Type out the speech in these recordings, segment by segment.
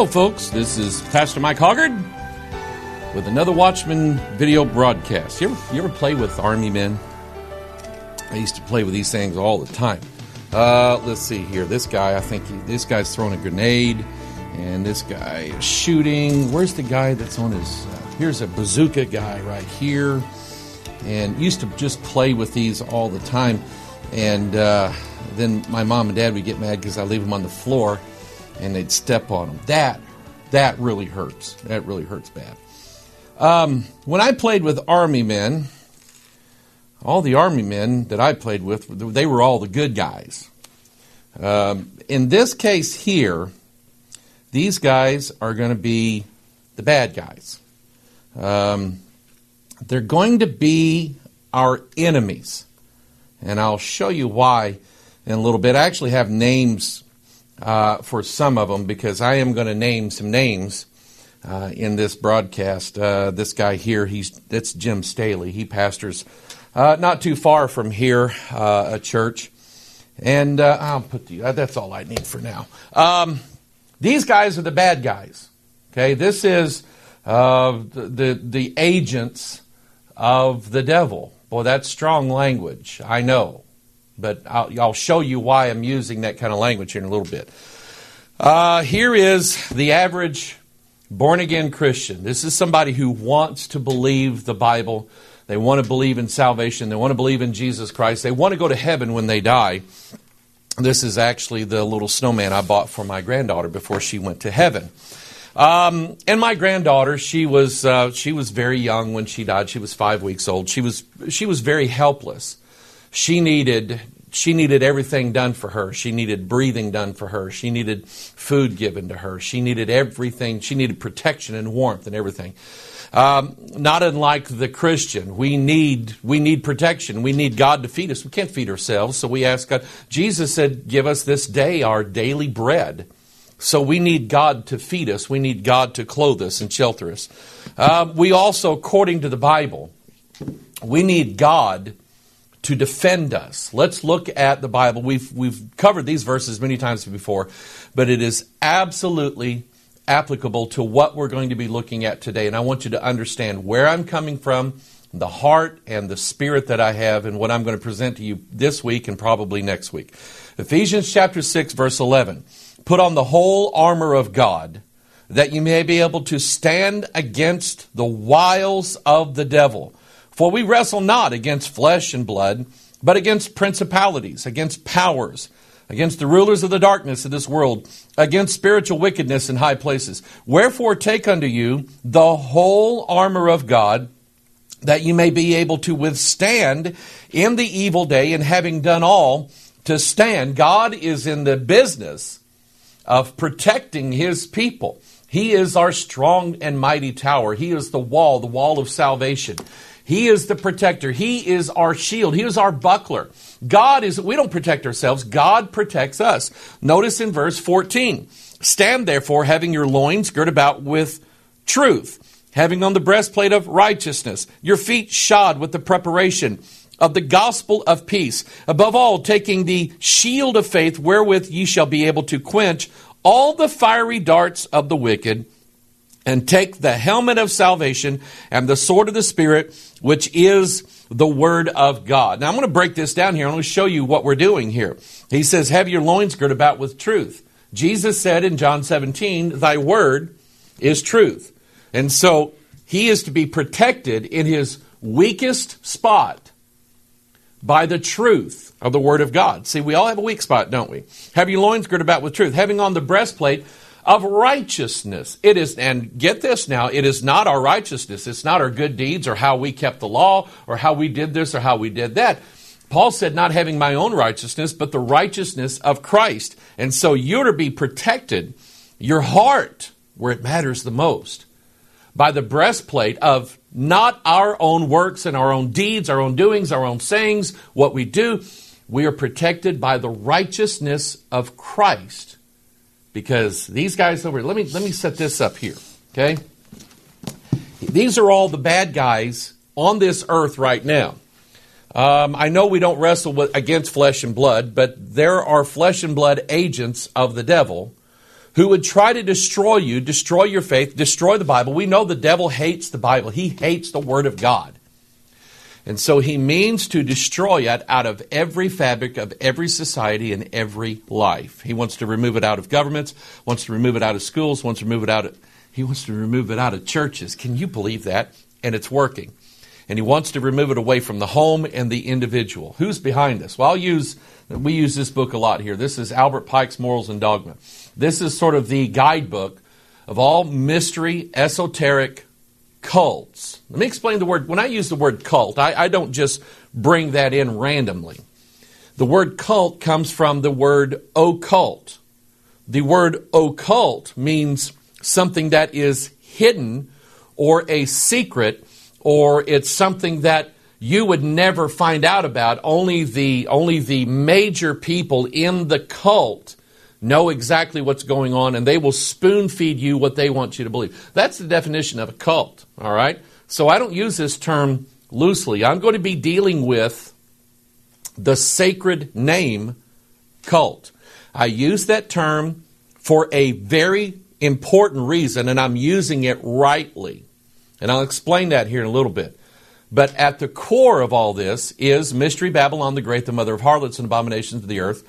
Hello, folks. This is Pastor Mike Hoggard with another Watchman video broadcast. You ever play with Army men? I used to play with these things all the time. Let's see here. This guy, this guy's throwing a grenade, and this guy is shooting. Where's the guy that's on his... here's a bazooka guy right here. And used to just play with these all the time. And then my mom and dad would get mad because I leave them on the floor, and they'd step on them. That really hurts. That really hurts bad. When I played with Army men, all the Army men that I played with, they were all the good guys. In this case here, these guys are going to be the bad guys. They're going to be our enemies. And I'll show you why in a little bit. I actually have names for some of them because I am going to name some names in this broadcast. This guy here, that's Jim Staley. He pastors not too far from here, a church. And I'll put that's all I need for now. These guys are the bad guys. Okay, this is the agents of the devil. Boy, that's strong language, I know. But I'll show you why I'm using that kind of language here in a little bit. Here is the average born-again Christian. This is somebody who wants to believe the Bible. They want to believe in salvation. They want to believe in Jesus Christ. They want to go to heaven when they die. This is actually the little snowman I bought for my granddaughter before she went to heaven. And my granddaughter, she was very young when she died. She was 5 weeks old. She was very helpless. She needed everything done for her. She needed breathing done for her. She needed food given to her. She needed everything. She needed protection and warmth and everything. Not unlike the Christian, we need protection. We need God to feed us. We can't feed ourselves, so we ask God. Jesus said, "Give us this day our daily bread." So we need God to feed us. We need God to clothe us and shelter us. We also, according to the Bible, we need God to defend us. Let's look at the Bible. We've covered these verses many times before, but it is absolutely applicable to what we're going to be looking at today. And I want you to understand where I'm coming from, the heart and the spirit that I have, and what I'm going to present to you this week and probably next week. Ephesians chapter 6, verse 11. Put on the whole armor of God, that you may be able to stand against the wiles of the devil. For we wrestle not against flesh and blood, but against principalities, against powers, against the rulers of the darkness of this world, against spiritual wickedness in high places. Wherefore take unto you the whole armor of God, that you may be able to withstand in the evil day, and having done all, to stand. God is in the business of protecting His people. He is our strong and mighty tower. He is the wall of salvation. He is the protector. He is our shield. He is our buckler. We don't protect ourselves. God protects us. Notice in verse 14, stand therefore, having your loins girt about with truth, having on the breastplate of righteousness, your feet shod with the preparation of the gospel of peace. Above all, taking the shield of faith, wherewith ye shall be able to quench all the fiery darts of the wicked, and take the helmet of salvation and the sword of the Spirit, which is the word of God. Now I'm going to break this down here. I'm going to show you what we're doing here. He says, have your loins girt about with truth. Jesus said in John 17, thy word is truth. And so he is to be protected in his weakest spot by the truth of the Word of God. See, we all have a weak spot, don't we? Have your loins girt about with truth, having on the breastplate of righteousness. It is, and get this now, it is not our righteousness. It's not our good deeds or how we kept the law or how we did this or how we did that. Paul said, not having my own righteousness, but the righteousness of Christ. And so you're to be protected, your heart, where it matters the most, by the breastplate of not our own works and our own deeds, our own doings, our own sayings, what we do. We are protected by the righteousness of Christ. Because these guys over here, let me set this up here, okay? These are all the bad guys on this earth right now. I know we don't wrestle against flesh and blood, but there are flesh and blood agents of the devil who would try to destroy you, destroy your faith, destroy the Bible. We know the devil hates the Bible. He hates the Word of God. And so he means to destroy it out of every fabric of every society and every life. He wants to remove it out of governments, wants to remove it out of schools, he wants to remove it out of churches. Can you believe that? And it's working. And he wants to remove it away from the home and the individual. Who's behind this? Well, we use this book a lot here. This is Albert Pike's Morals and Dogma. This is sort of the guidebook of all mystery, esoteric cults. Let me explain the word. When I use the word cult, I don't just bring that in randomly. The word cult comes from the word occult. The word occult means something that is hidden or a secret, or it's something that you would never find out about. Only the major people in the cult know exactly what's going on, and they will spoon feed you what they want you to believe. That's the definition of a cult, all right? So I don't use this term loosely. I'm going to be dealing with the sacred name cult. I use that term for a very important reason, and I'm using it rightly. And I'll explain that here in a little bit. But at the core of all this is Mystery Babylon the Great, the mother of harlots and abominations of the earth.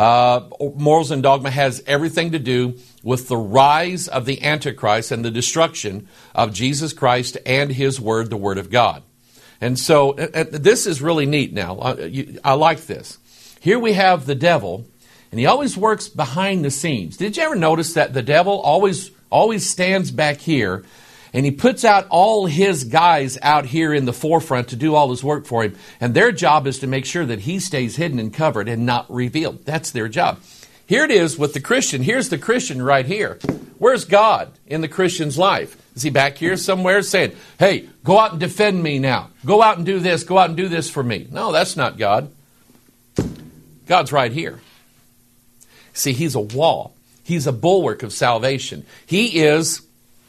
Morals and Dogma has everything to do with the rise of the Antichrist and the destruction of Jesus Christ and His Word, the Word of God. And so this is really neat now. I like this. Here we have the devil, and he always works behind the scenes. Did you ever notice that the devil always stands back here, and he puts out all his guys out here in the forefront to do all his work for him. And their job is to make sure that he stays hidden and covered and not revealed. That's their job. Here it is with the Christian. Here's the Christian right here. Where's God in the Christian's life? Is he back here somewhere saying, hey, go out and defend me now. Go out and do this. Go out and do this for me. No, that's not God. God's right here. See, He's a wall. He's a bulwark of salvation. He is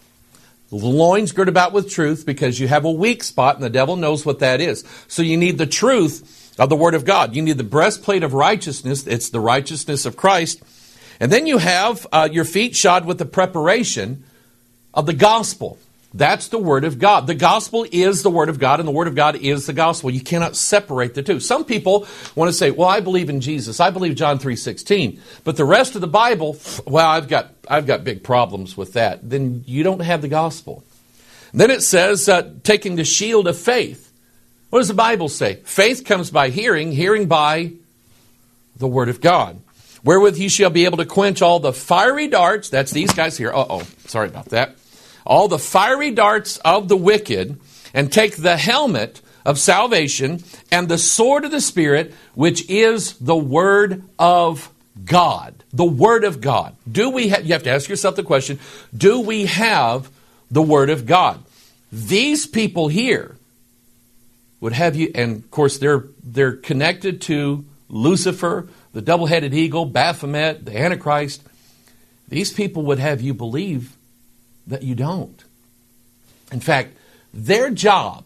loins girt about with truth, because you have a weak spot and the devil knows what that is. So you need the truth of the Word of God. You need the breastplate of righteousness. It's the righteousness of Christ. And then you have your feet shod with the preparation of the gospel. That's the Word of God. The gospel is the Word of God, and the Word of God is the gospel. You cannot separate the two. Some people want to say, well, I believe in Jesus. I believe John 3:16. But the rest of the Bible, well, I've got big problems with that. Then you don't have the gospel. Then it says, taking the shield of faith. What does the Bible say? Faith comes by hearing, hearing by the Word of God. Wherewith ye shall be able to quench all the fiery darts. That's these guys here. Sorry about that. All the fiery darts of the wicked, and take the helmet of salvation and the sword of the Spirit, which is the Word of God. The Word of God. You have to ask yourself the question, do we have the Word of God? These people here would have you, and of course they're connected to Lucifer, the double-headed eagle, Baphomet, the Antichrist. These people would have you believe that you don't. In fact, their job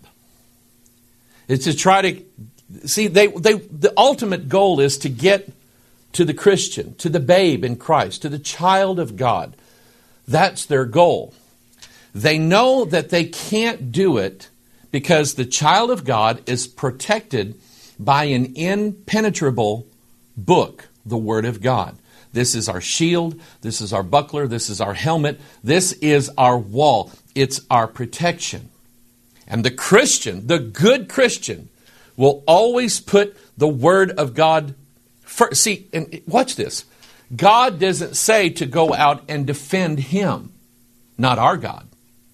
is to try to see. The ultimate goal is to get to the Christian, to the babe in Christ, to the child of God. That's their goal. They know that they can't do it because the child of God is protected by an impenetrable book, the Word of God. This is our shield. This is our buckler. This is our helmet. This is our wall. It's our protection. And the Christian, the good Christian, will always put the Word of God first. See, and watch this. God doesn't say to go out and defend Him, not our God.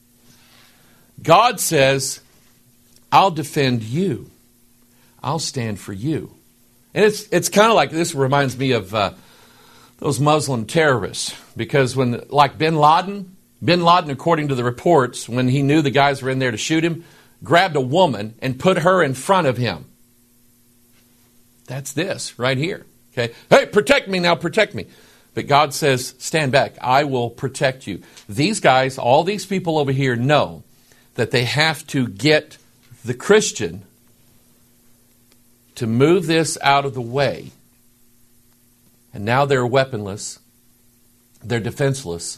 God says, I'll defend you. I'll stand for you. And it's kind of like, this reminds me of those Muslim terrorists, because when, like Bin Laden, according to the reports, when he knew the guys were in there to shoot him, grabbed a woman and put her in front of him. That's this right here. Okay, hey, protect me now, protect me. But God says, stand back, I will protect you. These guys, all these people over here know that they have to get the Christian to move this out of the way. And now they're weaponless. they're defenseless,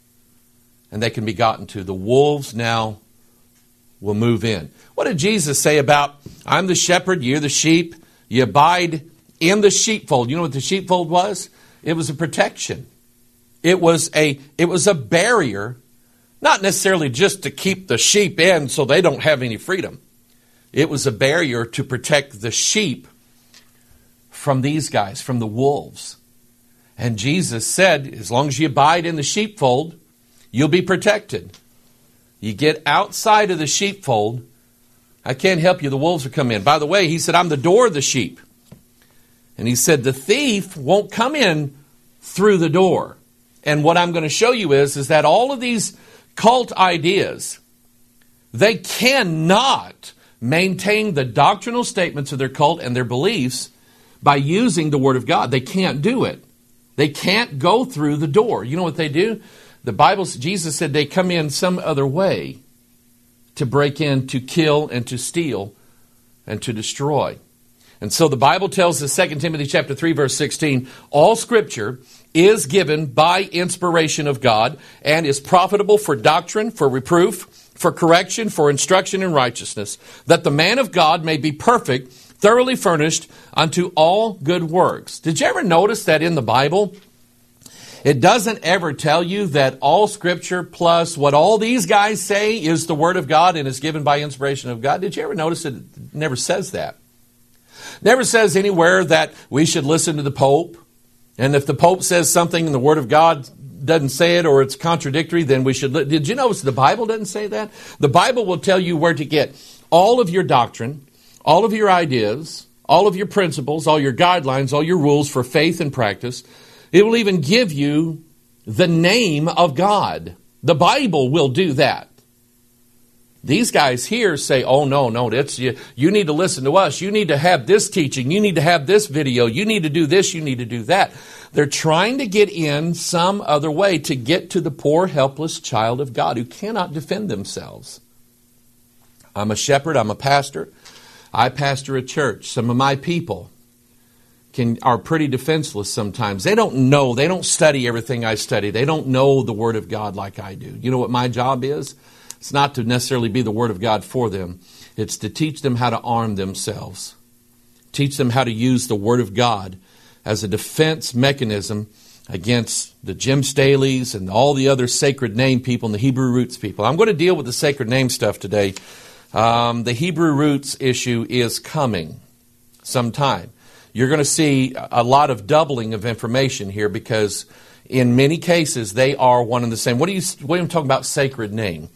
and they can be gotten to. The wolves now will move in. What did Jesus say about, I'm the shepherd, you're the sheep, you abide in the sheepfold? You know what the sheepfold was? It was a protection. It was a barrier, not necessarily just to keep the sheep in so they don't have any freedom. It was a barrier to protect the sheep from these guys, from the wolves. And Jesus said, as long as you abide in the sheepfold, you'll be protected. You get outside of the sheepfold, I can't help you, the wolves will come in. By the way, he said, I'm the door of the sheep. And he said, the thief won't come in through the door. And what I'm going to show you is that all of these cult ideas, they cannot maintain the doctrinal statements of their cult and their beliefs by using the Word of God. They can't do it. They can't go through the door. You know what they do? The Bible, Jesus said they come in some other way to break in, to kill, and to steal, and to destroy. And so the Bible tells us, 2 Timothy chapter 3, verse 16, all Scripture is given by inspiration of God and is profitable for doctrine, for reproof, for correction, for instruction in righteousness, that the man of God may be perfect, thoroughly furnished unto all good works. Did you ever notice that in the Bible, it doesn't ever tell you that all Scripture plus what all these guys say is the Word of God and is given by inspiration of God? Did you ever notice it never says that? Never says anywhere that we should listen to the Pope. And if the Pope says something and the Word of God doesn't say it or it's contradictory, then we should... Did you notice the Bible doesn't say that? The Bible will tell you where to get all of your doctrine, all of your ideas, all of your principles, all your guidelines, all your rules for faith and practice. It will even give you the name of God. The Bible will do that. These guys here say, oh, no, it's you need to listen to us. You need to have this teaching. You need to have this video. You need to do this. You need to do that. They're trying to get in some other way to get to the poor, helpless child of God who cannot defend themselves. I'm a shepherd. I'm a pastor. I pastor a church. Some of my people are pretty defenseless sometimes. They don't know. They don't study everything I study. They don't know the Word of God like I do. You know what my job is? It's not to necessarily be the Word of God for them. It's to teach them how to arm themselves. Teach them how to use the Word of God as a defense mechanism against the Jim Staleys and all the other sacred name people and the Hebrew roots people. I'm going to deal with the sacred name stuff today. The Hebrew roots issue is coming sometime. You're going to see a lot of doubling of information here because in many cases they are one and the same. What are you talking about sacred name?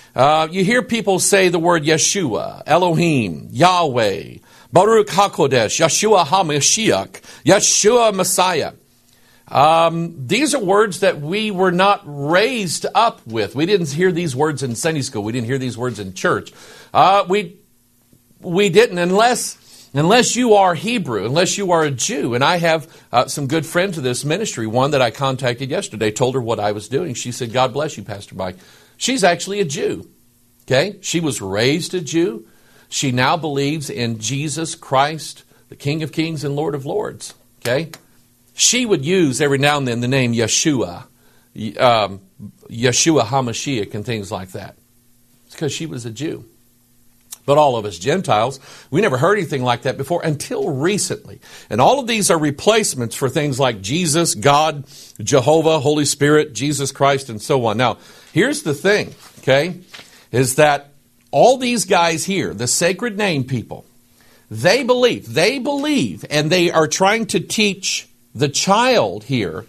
You hear people say the word Yeshua, Elohim, Yahweh, Baruch HaKodesh, Yeshua HaMashiach, Yeshua Messiah. These are words that we were not raised up with. We didn't hear these words in Sunday school. We didn't hear these words in church. We didn't unless you are Hebrew, unless you are a Jew. And I have some good friends of this ministry. One that I contacted yesterday, told her what I was doing. She said, God bless you, Pastor Mike. She's actually a Jew. Okay? She was raised a Jew. She now believes in Jesus Christ, the King of Kings and Lord of Lords. Okay? She would use every now and then the name Yeshua, Yeshua HaMashiach and things like that. It's because she was a Jew. But all of us Gentiles, we never heard anything like that before until recently. And all of these are replacements for things like Jesus, God, Jehovah, Holy Spirit, Jesus Christ, and so on. Now, here's the thing, okay, is that all these guys here, the sacred name people, they believe, and they are trying to teach the child here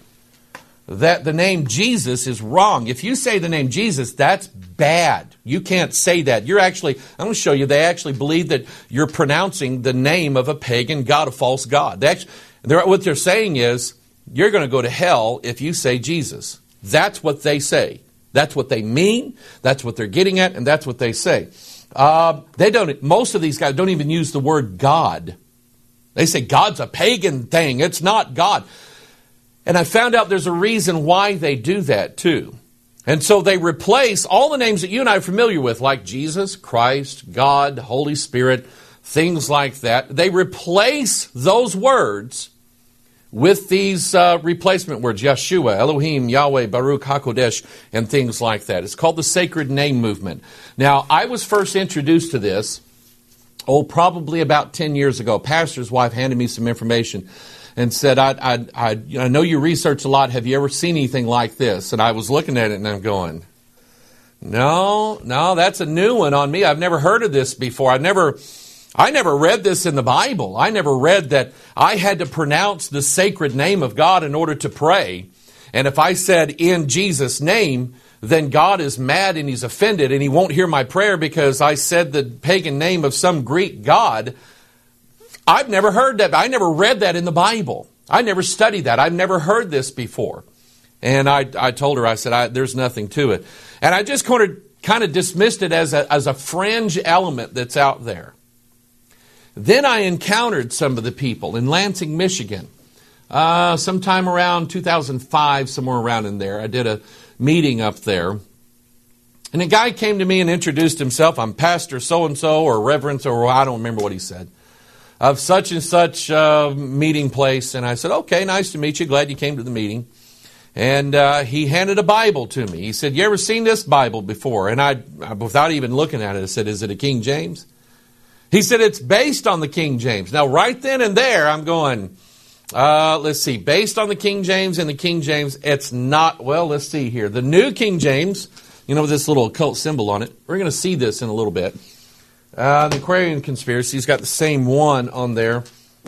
that the name Jesus is wrong. If you say the name Jesus, that's bad. You can't say that. I'm going to show you, they actually believe that you're pronouncing the name of a pagan god, a false god. What they're saying is, you're going to go to hell if you say Jesus. That's what they say. That's what they mean. That's what they're getting at, and that's what they say. Most of these guys don't even use the word God. They say God's a pagan thing. It's not God. And I found out there's a reason why they do that too. And so they replace all the names that you and I are familiar with, like Jesus, Christ, God, Holy Spirit, things like that. They replace those words with these replacement words, Yeshua, Elohim, Yahweh, Baruch, HaKodesh, and things like that. It's called the Sacred Name Movement. Now, I was first introduced to this, probably about 10 years ago. Pastor's wife handed me some information and said, I know you research a lot. Have you ever seen anything like this? And I was looking at it and I'm going, no, that's a new one on me. I've never heard of this before. I never read this in the Bible. I never read that I had to pronounce the sacred name of God in order to pray. And if I said in Jesus' name, then God is mad and He's offended and He won't hear my prayer because I said the pagan name of some Greek god. I've never heard that. I never read that in the Bible. I never studied that. I've never heard this before. And I told her, I said, there's nothing to it. And I just kind of dismissed it as a fringe element that's out there. Then I encountered some of the people in Lansing, Michigan, sometime around 2005, somewhere around in there. I did a meeting up there. And a guy came to me and introduced himself. I'm Pastor so-and-so or Reverend, or I don't remember what he said, of such and such meeting place. And I said, okay, nice to meet you. Glad you came to the meeting. And he handed a Bible to me. He said, you ever seen this Bible before? And I, without even looking at it, I said, is it a King James? He said, it's based on the King James. Now, right then and there, I'm going, let's see, based on the King James and the King James, it's not, well, let's see here. The New King James, this little occult symbol on it. We're going to see this in a little bit. The Aquarian Conspiracy's got the same one on there.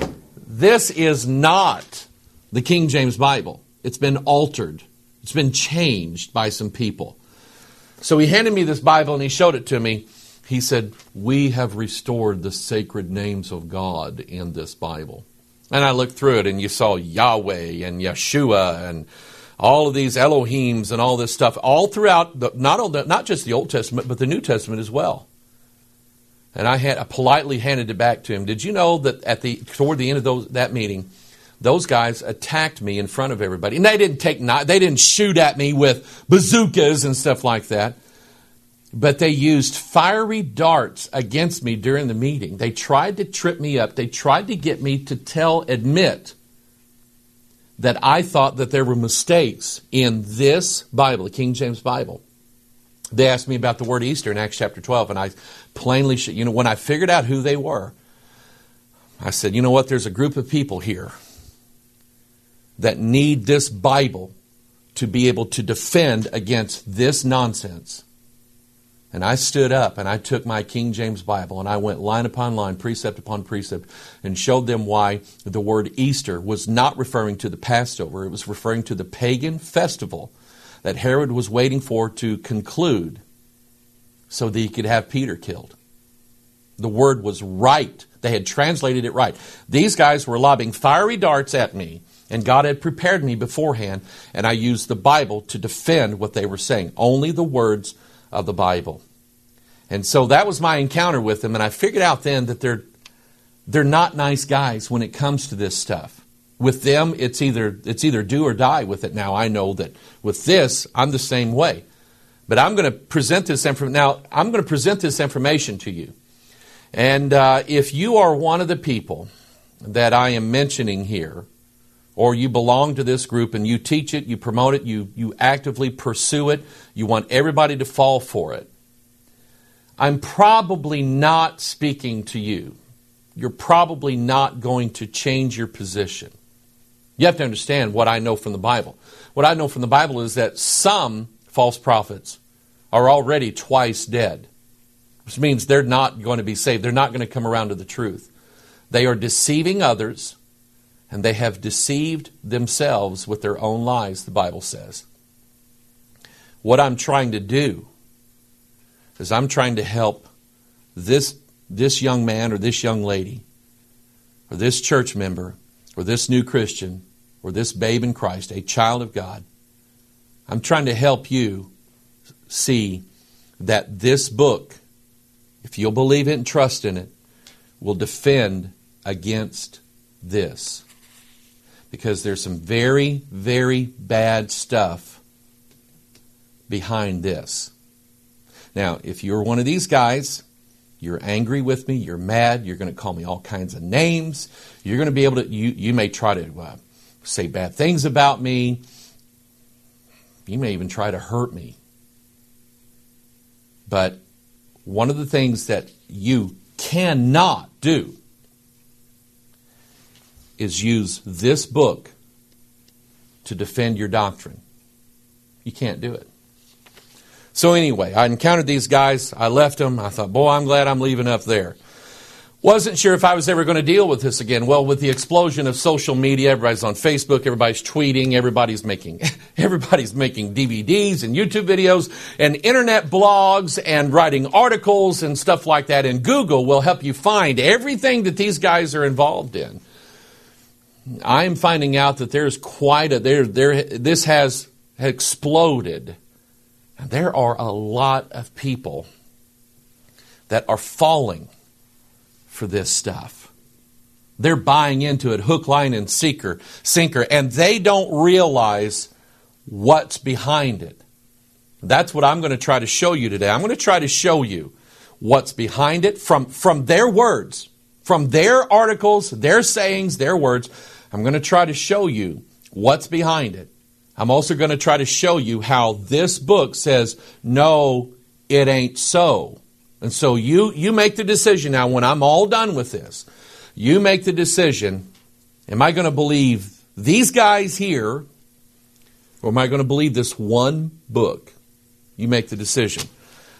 This is not the King James Bible. It's been altered. It's been changed by some people. So he handed me this Bible and he showed it to me. He said, we have restored the sacred names of God in this Bible. And I looked through it and you saw Yahweh and Yeshua and all of these Elohims and all this stuff all throughout, not just the Old Testament, but the New Testament as well. And I politely handed it back to him. Did you know that toward the end of that meeting, those guys attacked me in front of everybody? And they didn't shoot at me with bazookas and stuff like that. But they used fiery darts against me during the meeting. They tried to trip me up. They tried to get me to admit that I thought that there were mistakes in this Bible, the King James Bible. They asked me about the word Easter in Acts chapter 12, and I plainly, when I figured out who they were, I said, you know what, there's a group of people here that need this Bible to be able to defend against this nonsense. And I stood up and I took my King James Bible and I went line upon line, precept upon precept, and showed them why the word Easter was not referring to the Passover. It was referring to the pagan festival that Herod was waiting for to conclude so that he could have Peter killed. The word was right. They had translated it right. These guys were lobbing fiery darts at me, and God had prepared me beforehand, and I used the Bible to defend what they were saying. Only the words of the Bible. And so that was my encounter with them, and I figured out then that they're not nice guys when it comes to this stuff. With them, it's either do or die with it. Now I know that with this, I'm the same way. But I'm going to present this information to you. And if you are one of the people that I am mentioning here, or you belong to this group and you teach it, you promote it, you actively pursue it, you want everybody to fall for it, I'm probably not speaking to you. You're probably not going to change your position. You have to understand what I know from the Bible. What I know from the Bible is that some false prophets are already twice dead, which means they're not going to be saved. They're not going to come around to the truth. They are deceiving others, and they have deceived themselves with their own lies, the Bible says. What I'm trying to do is I'm trying to help this young man or this young lady or this church member or this new Christian or this babe in Christ, a child of God. I'm trying to help you see that this book, if you'll believe it and trust in it, will defend against this. Because there's some very, very bad stuff behind this. Now, if you're one of these guys, you're angry with me, you're mad, you're going to call me all kinds of names, you're going to be able to, you may try to say bad things about me. You may even try to hurt me. But one of the things that you cannot do is use this book to defend your doctrine. You can't do it. So anyway, I encountered these guys. I left them. I thought, boy, I'm glad I'm leaving up there. Wasn't sure if I was ever going to deal with this again. Well, with the explosion of social media, everybody's on Facebook, everybody's tweeting, everybody's making DVDs and YouTube videos and internet blogs and writing articles and stuff like that. And Google will help you find everything that these guys are involved in. I'm finding out that there's quite a this has exploded. There are a lot of people that are falling for this stuff. They're buying into it hook, line, and sinker, and they don't realize what's behind it. That's what I'm going to try to show you today. I'm going to try to show you what's behind it from their words, from their articles, their sayings, their words. I'm going to try to show you what's behind it. I'm also going to try to show you how this book says, no, it ain't so. And so you make the decision now when I'm all done with this. You make the decision, am I going to believe these guys here or am I going to believe this one book? You make the decision.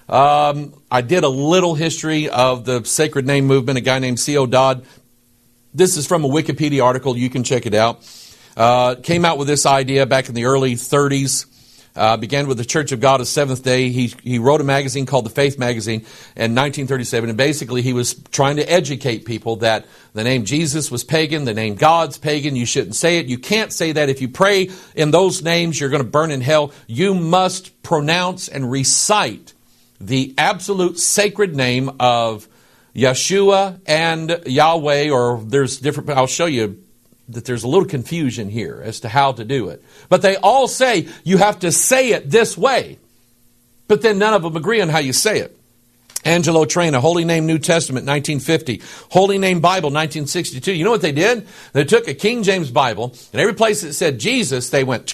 I did a little history of the Sacred Name Movement, a guy named C.O. Dodd. This is from a Wikipedia article. You can check it out. Came out with this idea back in the early 30s. Began with the Church of God of Seventh Day. He wrote a magazine called The Faith Magazine in 1937. And basically he was trying to educate people that the name Jesus was pagan, the name God's pagan. You shouldn't say it. You can't say that. If you pray in those names, you're going to burn in hell. You must pronounce and recite the absolute sacred name of Yeshua and Yahweh, or there's different, I'll show you that there's a little confusion here as to how to do it. But they all say you have to say it this way. But then none of them agree on how you say it. Angelo Traina, Holy Name New Testament, 1950. Holy Name Bible, 1962. You know what they did? They took a King James Bible, and every place that said Jesus, they went,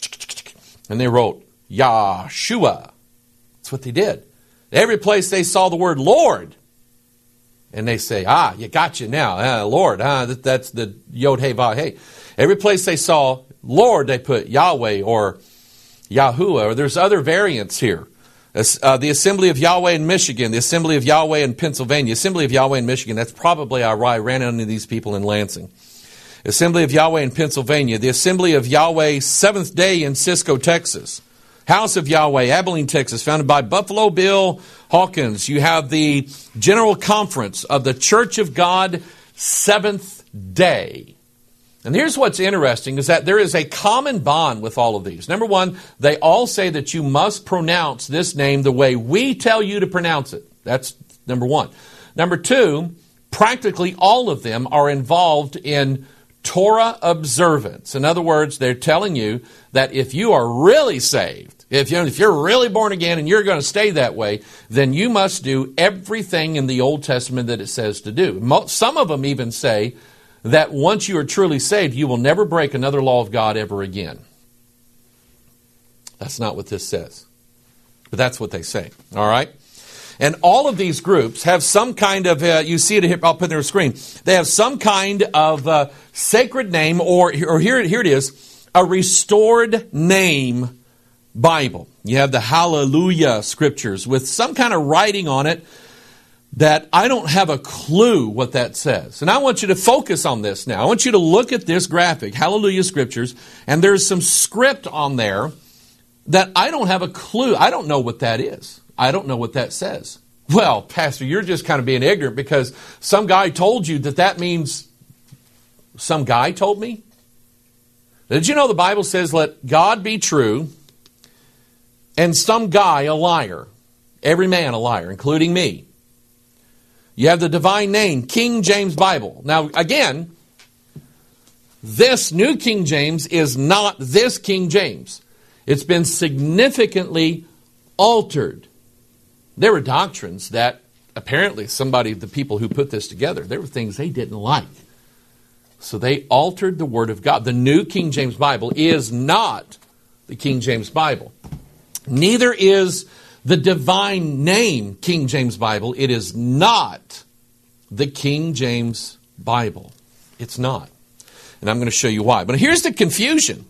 and they wrote Yahshua. That's what they did. Every place they saw the word Lord, and they say, you got you now. Lord, that's the Yod He Vav He. Every place they saw Lord, they put Yahweh or Yahuwah, or there's other variants here. The Assembly of Yahweh in Michigan, the Assembly of Yahweh in Pennsylvania, Assembly of Yahweh in Michigan, that's probably how I ran into these people in Lansing. Assembly of Yahweh in Pennsylvania, the Assembly of Yahweh Seventh Day in Cisco, Texas. House of Yahweh, Abilene, Texas, founded by Buffalo Bill Hawkins. You have the General Conference of the Church of God, Seventh Day. And here's what's interesting, is that there is a common bond with all of these. Number one, they all say that you must pronounce this name the way we tell you to pronounce it. That's number one. Number two, practically all of them are involved in Torah observance. In other words, they're telling you that if you are really saved, if you're really born again and you're going to stay that way, then you must do everything in the Old Testament that it says to do. Some of them even say that once you are truly saved, you will never break another law of God ever again. That's not what this says. But that's what they say. All right? And all of these groups have some kind of, you see it here, I'll put it on the screen. They have some kind of sacred name, or here it is, a restored name Bible. You have the Hallelujah scriptures with some kind of writing on it that I don't have a clue what that says. And I want you to focus on this now. I want you to look at this graphic, Hallelujah scriptures, and there's some script on there that I don't have a clue. I don't know what that is. I don't know what that says. Well, Pastor, you're just kind of being ignorant because some guy told you that means some guy told me. Did you know the Bible says, let God be true and some guy a liar? Every man a liar, including me. You have the divine name, King James Bible. Now, again, this New King James is not this King James. It's been significantly altered. There were doctrines that apparently the people who put this together, there were things they didn't like. So they altered the Word of God. The New King James Bible is not the King James Bible. Neither is the divine name King James Bible. It is not the King James Bible. It's not. And I'm going to show you why. But here's the confusion.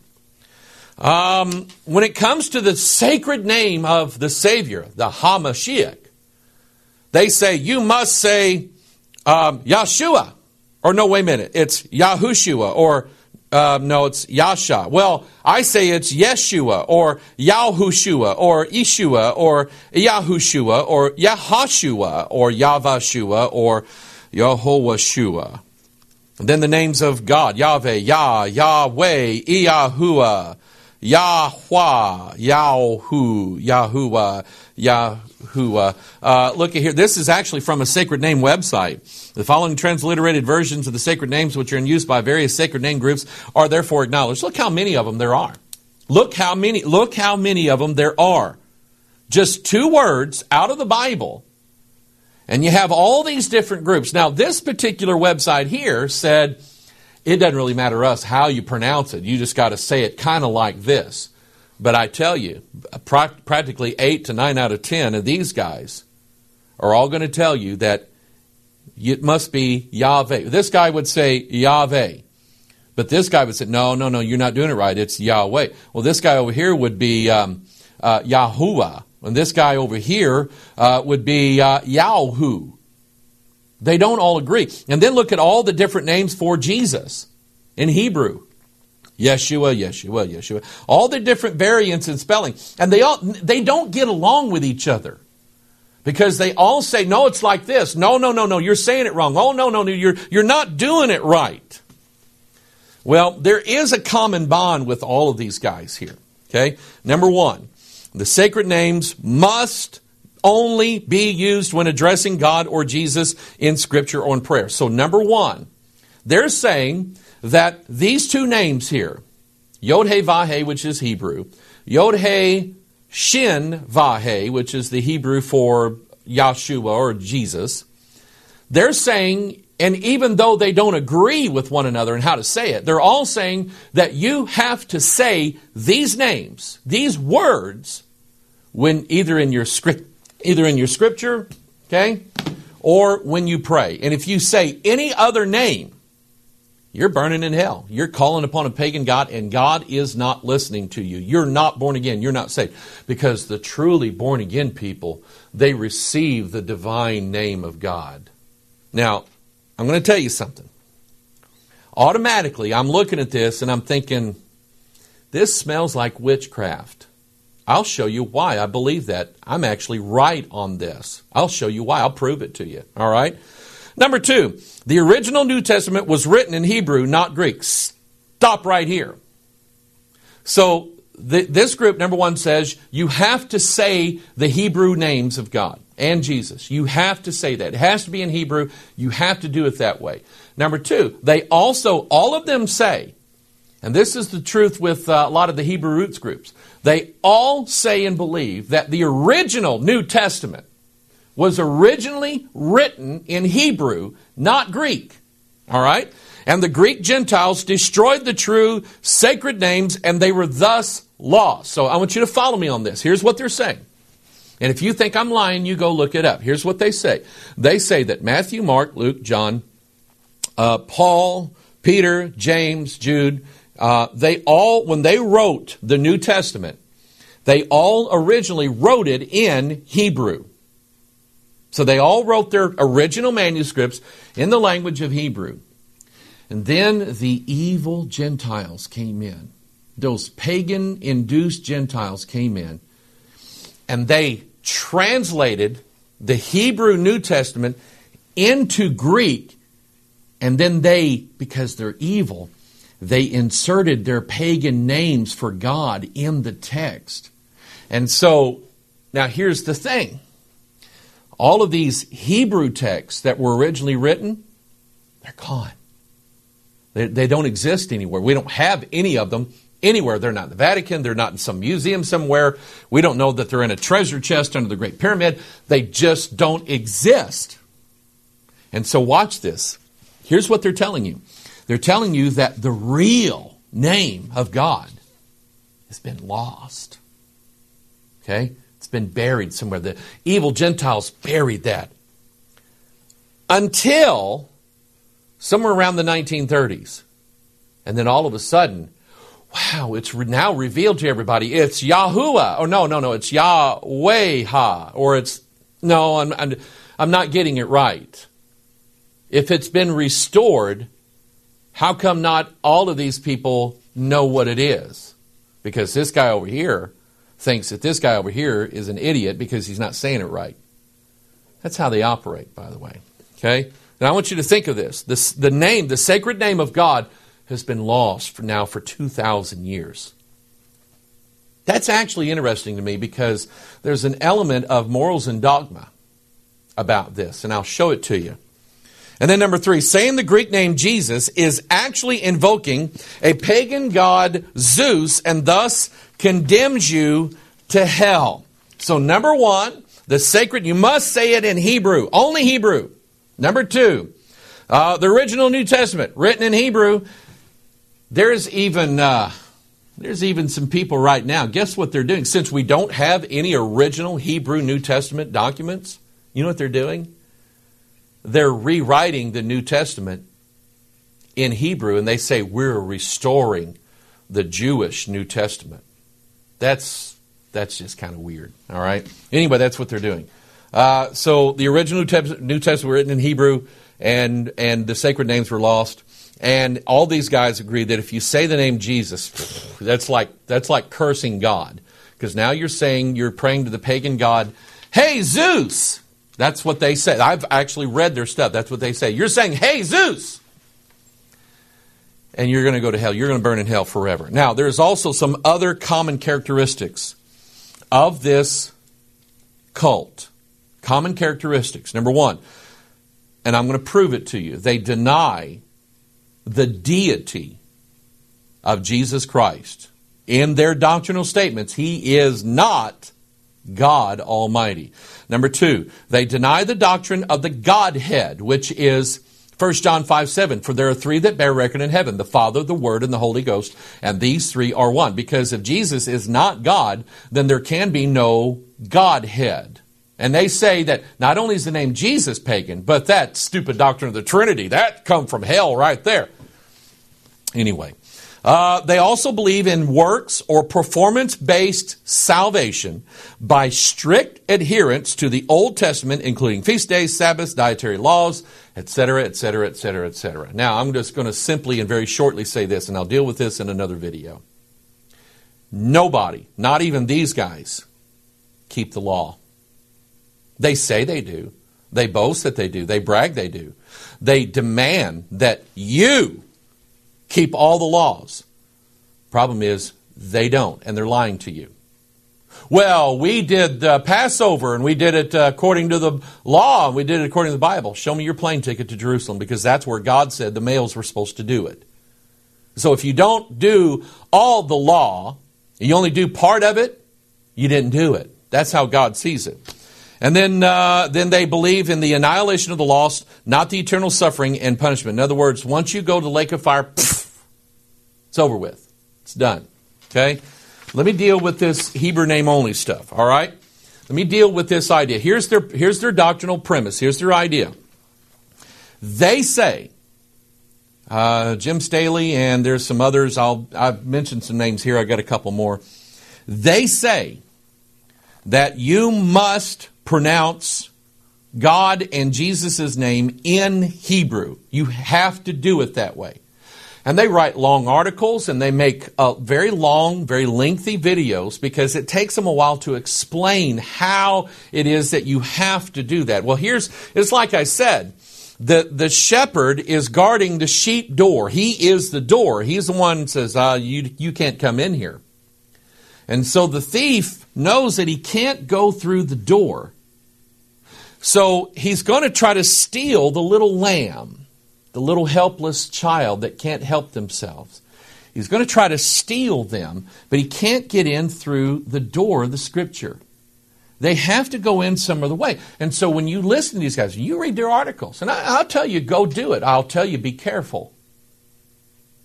When it comes to the sacred name of the Savior, the HaMashiach, they say you must say Yeshua. Or no, wait a minute. It's Yahushua. Or no, it's Yasha. Well, I say it's Yeshua or Yahushua or Ishua or Yahushua or Yahashua or Yavashua or Yehoshua. And then the names of God, Yahweh, Yahweh, Yahuwah, Yahweh, Yahuwah, Yahuwah. Look at here. This is actually from a sacred name website. The following transliterated versions of the sacred names, which are in use by various sacred name groups, are therefore acknowledged. Look how many of them there are. Look how many of them there are. Just 2 words out of the Bible. And you have all these different groups. Now, this particular website here said, it doesn't really matter to us how you pronounce it. You just got to say it kind of like this. But I tell you, practically 8 to 9 out of 10 of these guys are all going to tell you that it must be Yahweh. This guy would say Yahweh. But this guy would say, no, you're not doing it right. It's Yahweh. Well, this guy over here would be Yahuwah. And this guy over here would be Yahu. They don't all agree. And then look at all the different names for Jesus in Hebrew. Yeshua, Yeshua, Yeshua. All the different variants in spelling. And they don't get along with each other. Because they all say, no, it's like this. No, you're saying it wrong. Oh, no, you're not doing it right. Well, there is a common bond with all of these guys here. Okay? Number 1. The sacred names must only be used when addressing God or Jesus in Scripture or in prayer. So number 1, they're saying that these 2 names here, Yod-Heh-Vah-Heh, which is Hebrew, Yod-Heh-Shin-Vah-Heh, which is the Hebrew for Yeshua or Jesus, they're saying, and even though they don't agree with one another in how to say it, they're all saying that you have to say these names, these words, when either in your scripture, okay, or when you pray. And if you say any other name, you're burning in hell. You're calling upon a pagan god, and God is not listening to you. You're not born again. You're not saved. Because the truly born again people, they receive the divine name of God. Now, I'm going to tell you something. Automatically, I'm looking at this and I'm thinking, this smells like witchcraft. I'll show you why I believe that. I'm actually right on this. I'll show you why. I'll prove it to you. All right? Number 2, the original New Testament was written in Hebrew, not Greek. Stop right here. So this group, number 1, says you have to say the Hebrew names of God and Jesus. You have to say that. It has to be in Hebrew. You have to do it that way. Number 2, they also, all of them say, and this is the truth with a lot of the Hebrew roots groups, they all say and believe that the original New Testament was originally written in Hebrew, not Greek. All right? And the Greek Gentiles destroyed the true sacred names, and they were thus lost. So I want you to follow me on this. Here's what they're saying. And if you think I'm lying, you go look it up. Here's what they say. They say that Matthew, Mark, Luke, John, Paul, Peter, James, Jude, they all, when they wrote the New Testament, they all originally wrote it in Hebrew. So they all wrote their original manuscripts in the language of Hebrew. And then the evil Gentiles came in. Those pagan-induced Gentiles came in. And they translated the Hebrew New Testament into Greek. And then they, because they're evil, they inserted their pagan names for God in the text. And so, now here's the thing. All of these Hebrew texts that were originally written, they're gone. They don't exist anywhere. We don't have any of them anywhere. They're not in the Vatican. They're not in some museum somewhere. We don't know that they're in a treasure chest under the Great Pyramid. They just don't exist. And so watch this. Here's what they're telling you. They're telling you that the real name of God has been lost. Okay? It's been buried somewhere. The evil Gentiles buried that. Until somewhere around the 1930s. And then all of a sudden, wow, it's now revealed to everybody. It's Yahuwah. Oh, no, it's Yahweh-ha. Or it's, no, I'm not getting it right. If it's been restored, how come not all of these people know what it is? Because this guy over here thinks that this guy over here is an idiot because he's not saying it right. That's how they operate, by the way. Okay? And I want you to think of this. The sacred name of God has been lost for 2,000 years. That's actually interesting to me because there's an element of morals and dogma about this, and I'll show it to you. And then number 3, saying the Greek name Jesus is actually invoking a pagan god Zeus and thus condemns you to hell. So number 1, the sacred, you must say it in Hebrew, only Hebrew. Number 2, the original New Testament, written in Hebrew. There's even some people right now, guess what they're doing? Since we don't have any original Hebrew New Testament documents, you know what they're doing? They're rewriting the New Testament in Hebrew, and they say we're restoring the Jewish New Testament. That's just kind of weird, all right? Anyway, that's what they're doing. So the original New Testament were written in Hebrew, and the sacred names were lost. And all these guys agree that if you say the name Jesus, that's like cursing God. Because now you're praying to the pagan god, hey, Zeus! That's what they say. I've actually read their stuff. That's what they say. You're saying, hey, Zeus! And you're going to go to hell. You're going to burn in hell forever. Now, there's also some other common characteristics of this cult. Common characteristics. Number 1, and I'm going to prove it to you. They deny the deity of Jesus Christ. In their doctrinal statements, He is not God Almighty. Number 2, they deny the doctrine of the Godhead, which is 1 John 5:7. For there are 3 that bear record in heaven, the Father, the Word, and the Holy Ghost, and these 3 are one. Because if Jesus is not God, then there can be no Godhead. And they say that not only is the name Jesus pagan, but that stupid doctrine of the Trinity, that come from hell right there. Anyway, they also believe in works or performance-based salvation by strict adherence to the Old Testament, including feast days, Sabbaths, dietary laws, etc., etc., etc., etc. Now, I'm just going to simply and very shortly say this, and I'll deal with this in another video. Nobody, not even these guys, keep the law. They say they do. They boast that they do. They brag they do. They demand that you keep all the laws. Problem is, they don't, and they're lying to you. Well, we did Passover, and we did it according to the law, and we did it according to the Bible. Show me your plane ticket to Jerusalem, because that's where God said the males were supposed to do it. So if you don't do all the law, you only do part of it, you didn't do it. That's how God sees it. And then they believe in the annihilation of the lost, not the eternal suffering and punishment. In other words, once you go to the lake of fire, it's over with. It's done. Okay? Let me deal with this Hebrew name only stuff. All right? Let me deal with this idea. Here's their doctrinal premise. Here's their idea. They say, Jim Staley, and there's some others. I've mentioned some names here. I got a couple more. They say that you must pronounce God and Jesus' name in Hebrew. You have to do it that way. And they write long articles, and they make very long, very lengthy videos, because it takes them a while to explain how it is that you have to do that. Well, it's like I said, the shepherd is guarding the sheep door. He is the door. He's the one that says, you can't come in here. And so the thief knows that he can't go through the door. So he's going to try to steal the little lamb, the little helpless child that can't help themselves. He's going to try to steal them, but he can't get in through the door of the Scripture. They have to go in some other way. And so when you listen to these guys, you read their articles, and I'll tell you, go do it. I'll tell you, be careful.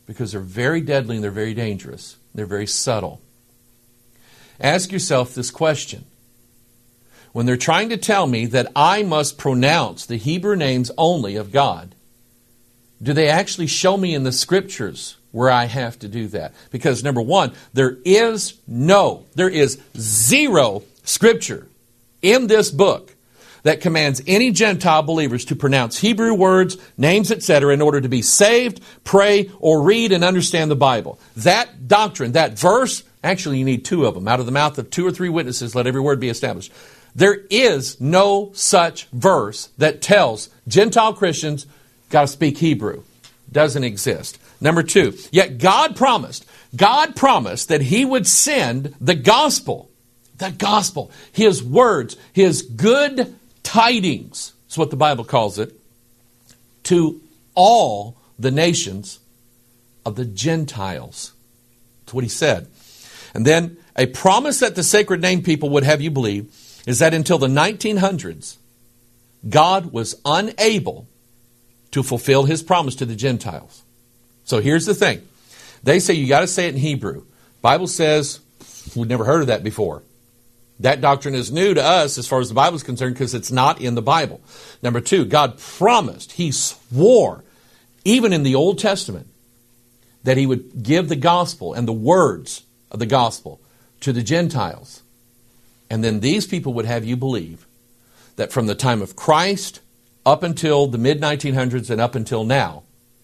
because they're very deadly and they're very dangerous. They're very subtle. Ask yourself this question. When they're trying to tell me that I must pronounce the Hebrew names only of God, do they actually show me in the Scriptures where I have to do that? Because number one, there is zero Scripture in this book that commands any Gentile believers to pronounce Hebrew words, names, etc. in order to be saved, pray, or read and understand the Bible. That doctrine, that verse, actually you need two of them. Out of the mouth of two or three witnesses, let every word be established. There is no such verse that tells Gentile Christians got to speak Hebrew. Doesn't exist. Number two, yet God promised that He would send the gospel, His words, His good tidings, that's what the Bible calls it, to all the nations of the Gentiles. That's what He said. And then a promise that the Sacred Name people would have you believe is that until the 1900s, God was unable to fulfill His promise to the Gentiles. So here's the thing. They say you got to say it in Hebrew. Bible says, we've never heard of that before. That doctrine is new to us as far as the Bible is concerned because it's not in the Bible. Number two, God promised, He swore, even in the Old Testament, that He would give the gospel and the words of the gospel to the Gentiles. And then these people would have you believe that from the time of Christ up until the mid-1900s and up until now,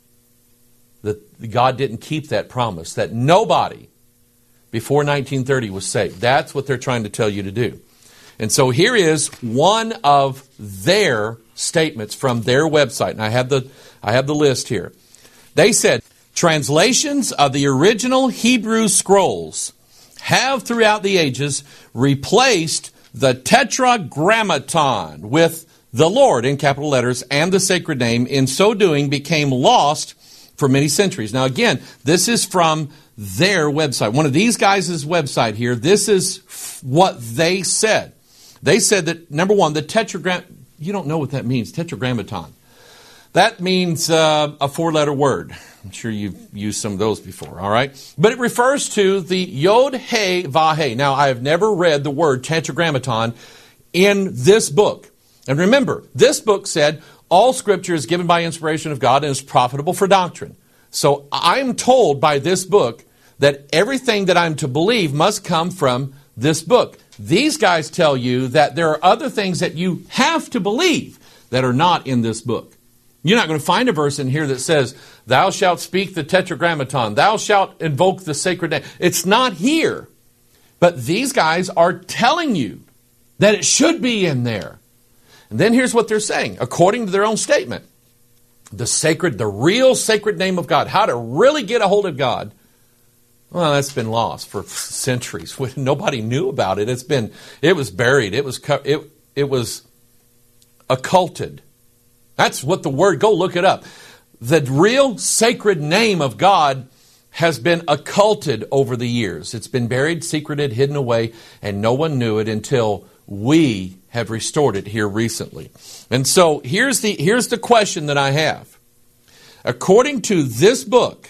that God didn't keep that promise, that nobody before 1930 was saved. That's what they're trying to tell you to do. And so here is one of their statements from their website. And I have the list here. They said, translations of the original Hebrew scrolls have throughout the ages replaced the Tetragrammaton with the Lord in capital letters and the sacred name. In so doing became lost for many centuries. Now again, this is from their website. One of these guys' website here, this is what they said. They said that, number one, the you don't know what that means, Tetragrammaton. That means a four-letter word. I'm sure you've used some of those before, all right? But it refers to the Yod, He, Vah, He. Now, I have never read the word Tetragrammaton in this book. And remember, this book said, all Scripture is given by inspiration of God and is profitable for doctrine. So I'm told by this book that everything that I'm to believe must come from this book. These guys tell you that there are other things that you have to believe that are not in this book. You're not going to find a verse in here that says, thou shalt speak the Tetragrammaton, thou shalt invoke the sacred name. It's not here. But these guys are telling you that it should be in there. And then here's what they're saying, according to their own statement. The real sacred name of God, how to really get a hold of God, well, that's been lost for centuries. Nobody knew about it. It was buried. It was occulted. That's what the word, go look it up. The real sacred name of God has been occulted over the years. It's been buried, secreted, hidden away, and no one knew it until we have restored it here recently. And so here's the question that I have. According to this book,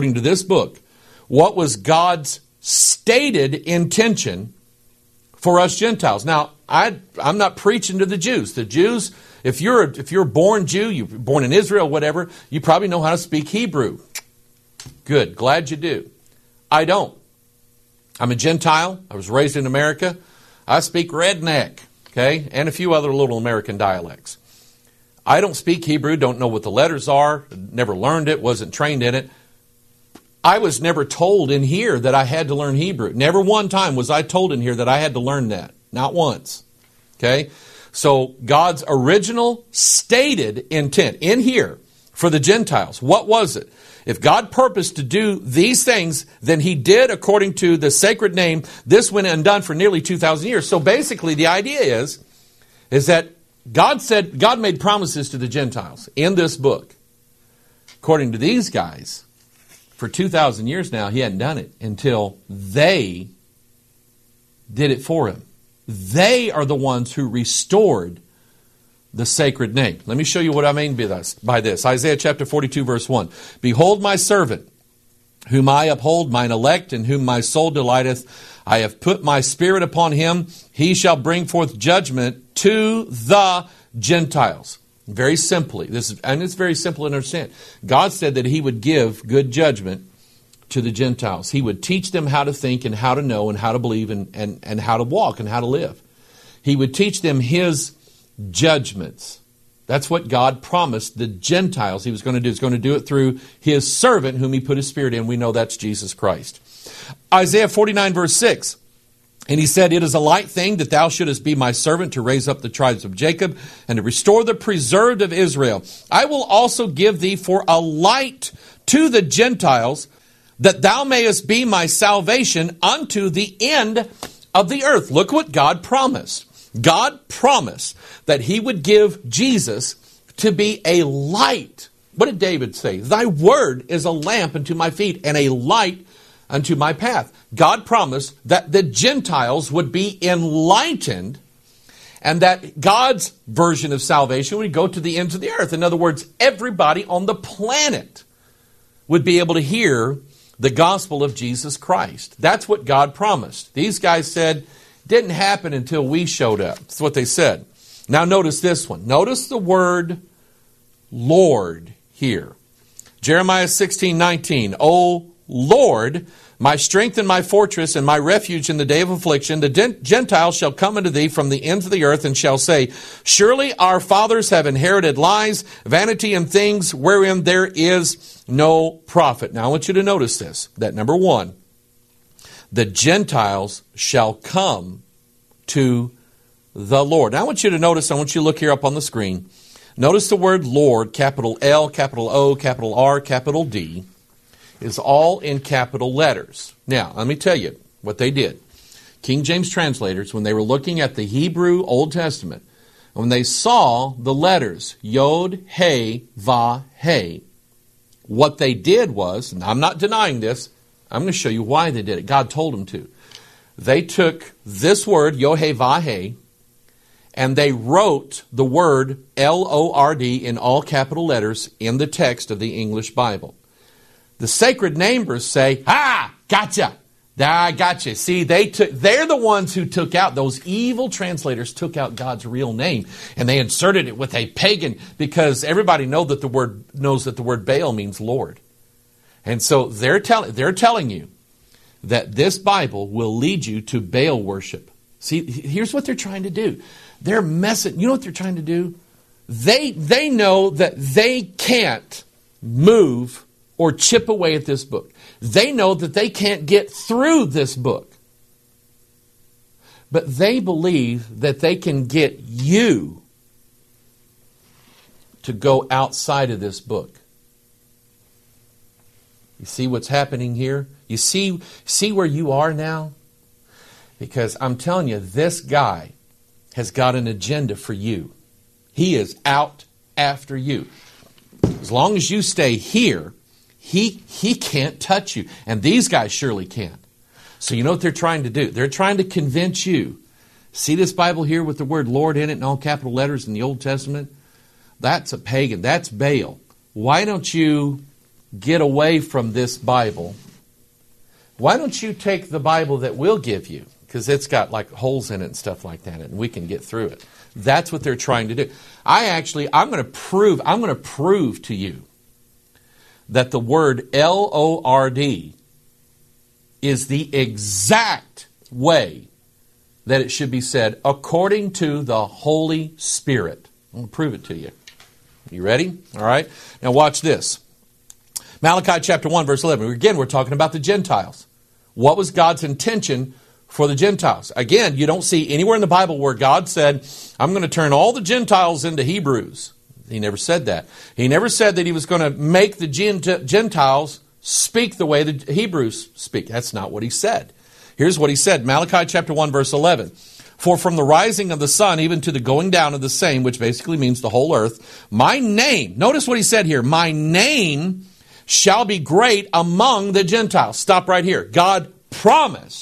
what was God's stated intention for us Gentiles? Now, I'm not preaching to the Jews. The Jews, if you're a born Jew, you're born in Israel, whatever, you probably know how to speak Hebrew. Good, glad you do. I don't. I'm a Gentile. I was raised in America. I speak redneck, okay, and a few other little American dialects. I don't speak Hebrew, don't know what the letters are, never learned it, wasn't trained in it. I was never told in here that I had to learn Hebrew. Never one time was I told in here that I had to learn that. Not once. Okay? So God's original stated intent in here for the Gentiles, what was it? If God purposed to do these things, then He did according to the sacred name. This went undone for nearly 2,000 years. So basically the idea is that God made promises to the Gentiles in this book. According to these guys, for 2,000 years now, He hadn't done it until they did it for Him. They are the ones who restored the sacred name. Let me show you what I mean by this. Isaiah chapter 42, verse 1. Behold my servant, whom I uphold, mine elect, in whom my soul delighteth. I have put my spirit upon him. He shall bring forth judgment to the Gentiles. Very simply, and it's very simple to understand. God said that he would give good judgment to the Gentiles. He would teach them how to think and how to know and how to believe and how to walk and how to live. He would teach them his judgments. That's what God promised the Gentiles he was going to do. He's going to do it through his servant whom he put his spirit in. We know that's Jesus Christ. Isaiah 49 verse 6. And he said, it is a light thing that thou shouldest be my servant to raise up the tribes of Jacob and to restore the preserved of Israel. I will also give thee for a light to the Gentiles, that thou mayest be my salvation unto the end of the earth. Look what God promised. God promised that he would give Jesus to be a light. What did David say? Thy word is a lamp unto my feet and a light unto my path. God promised that the Gentiles would be enlightened and that God's version of salvation would go to the ends of the earth. In other words, everybody on the planet would be able to hear the gospel of Jesus Christ. That's what God promised. These guys said, didn't happen until we showed up. That's what they said. Now notice this one. Notice the word Lord here. Jeremiah 16:19. O Lord, my strength and my fortress and my refuge in the day of affliction, the Gentiles shall come unto thee from the ends of the earth and shall say, surely our fathers have inherited lies, vanity and things wherein there is no profit. Now I want you to notice this, that number one, the Gentiles shall come to the Lord. Now I want you to notice, I want you to look here up on the screen. Notice the word Lord, capital L, capital O, capital R, capital D, is all in capital letters. Now, let me tell you what they did. King James translators, when they were looking at the Hebrew Old Testament, when they saw the letters Yod, He, Va, He, what they did was, and I'm not denying this, I'm going to show you why they did it. God told them to. They took this word, Yod, He, Va, He, and they wrote the word Lord in all capital letters in the text of the English Bible. The sacred namers say, gotcha. I gotcha. See, they're the ones who took out, those evil translators took out God's real name and they inserted it with a pagan, because everybody knows that the word Baal means Lord. And so they're telling you that this Bible will lead you to Baal worship. See, here's what they're trying to do. They're messing. You know what they're trying to do? They know that they can't move or chip away at this book. They know that they can't get through this book. But they believe that they can get you to go outside of this book. You see what's happening here? You see where you are now? Because I'm telling you, this guy has got an agenda for you. He is out after you. As long as you stay here, He can't touch you. And these guys surely can't. So you know what they're trying to do? They're trying to convince you. See this Bible here with the word Lord in it in all capital letters in the Old Testament? That's a pagan. That's Baal. Why don't you get away from this Bible? Why don't you take the Bible that we'll give you? Because it's got like holes in it and stuff like that, and we can get through it. That's what they're trying to do. I'm going to prove to you that the word Lord is the exact way that it should be said according to the Holy Spirit. I'm going to prove it to you. You ready? All right. Now watch this. Malachi chapter 1 verse 11. Again, we're talking about the Gentiles. What was God's intention for the Gentiles? Again, you don't see anywhere in the Bible where God said, I'm going to turn all the Gentiles into Hebrews. He never said that. He never said that he was going to make the Gentiles speak the way the Hebrews speak. That's not what he said. Here's what he said, Malachi chapter 1, verse 11. For from the rising of the sun even to the going down of the same, which basically means the whole earth, my name, notice what he said here, my name shall be great among the Gentiles. Stop right here. God promised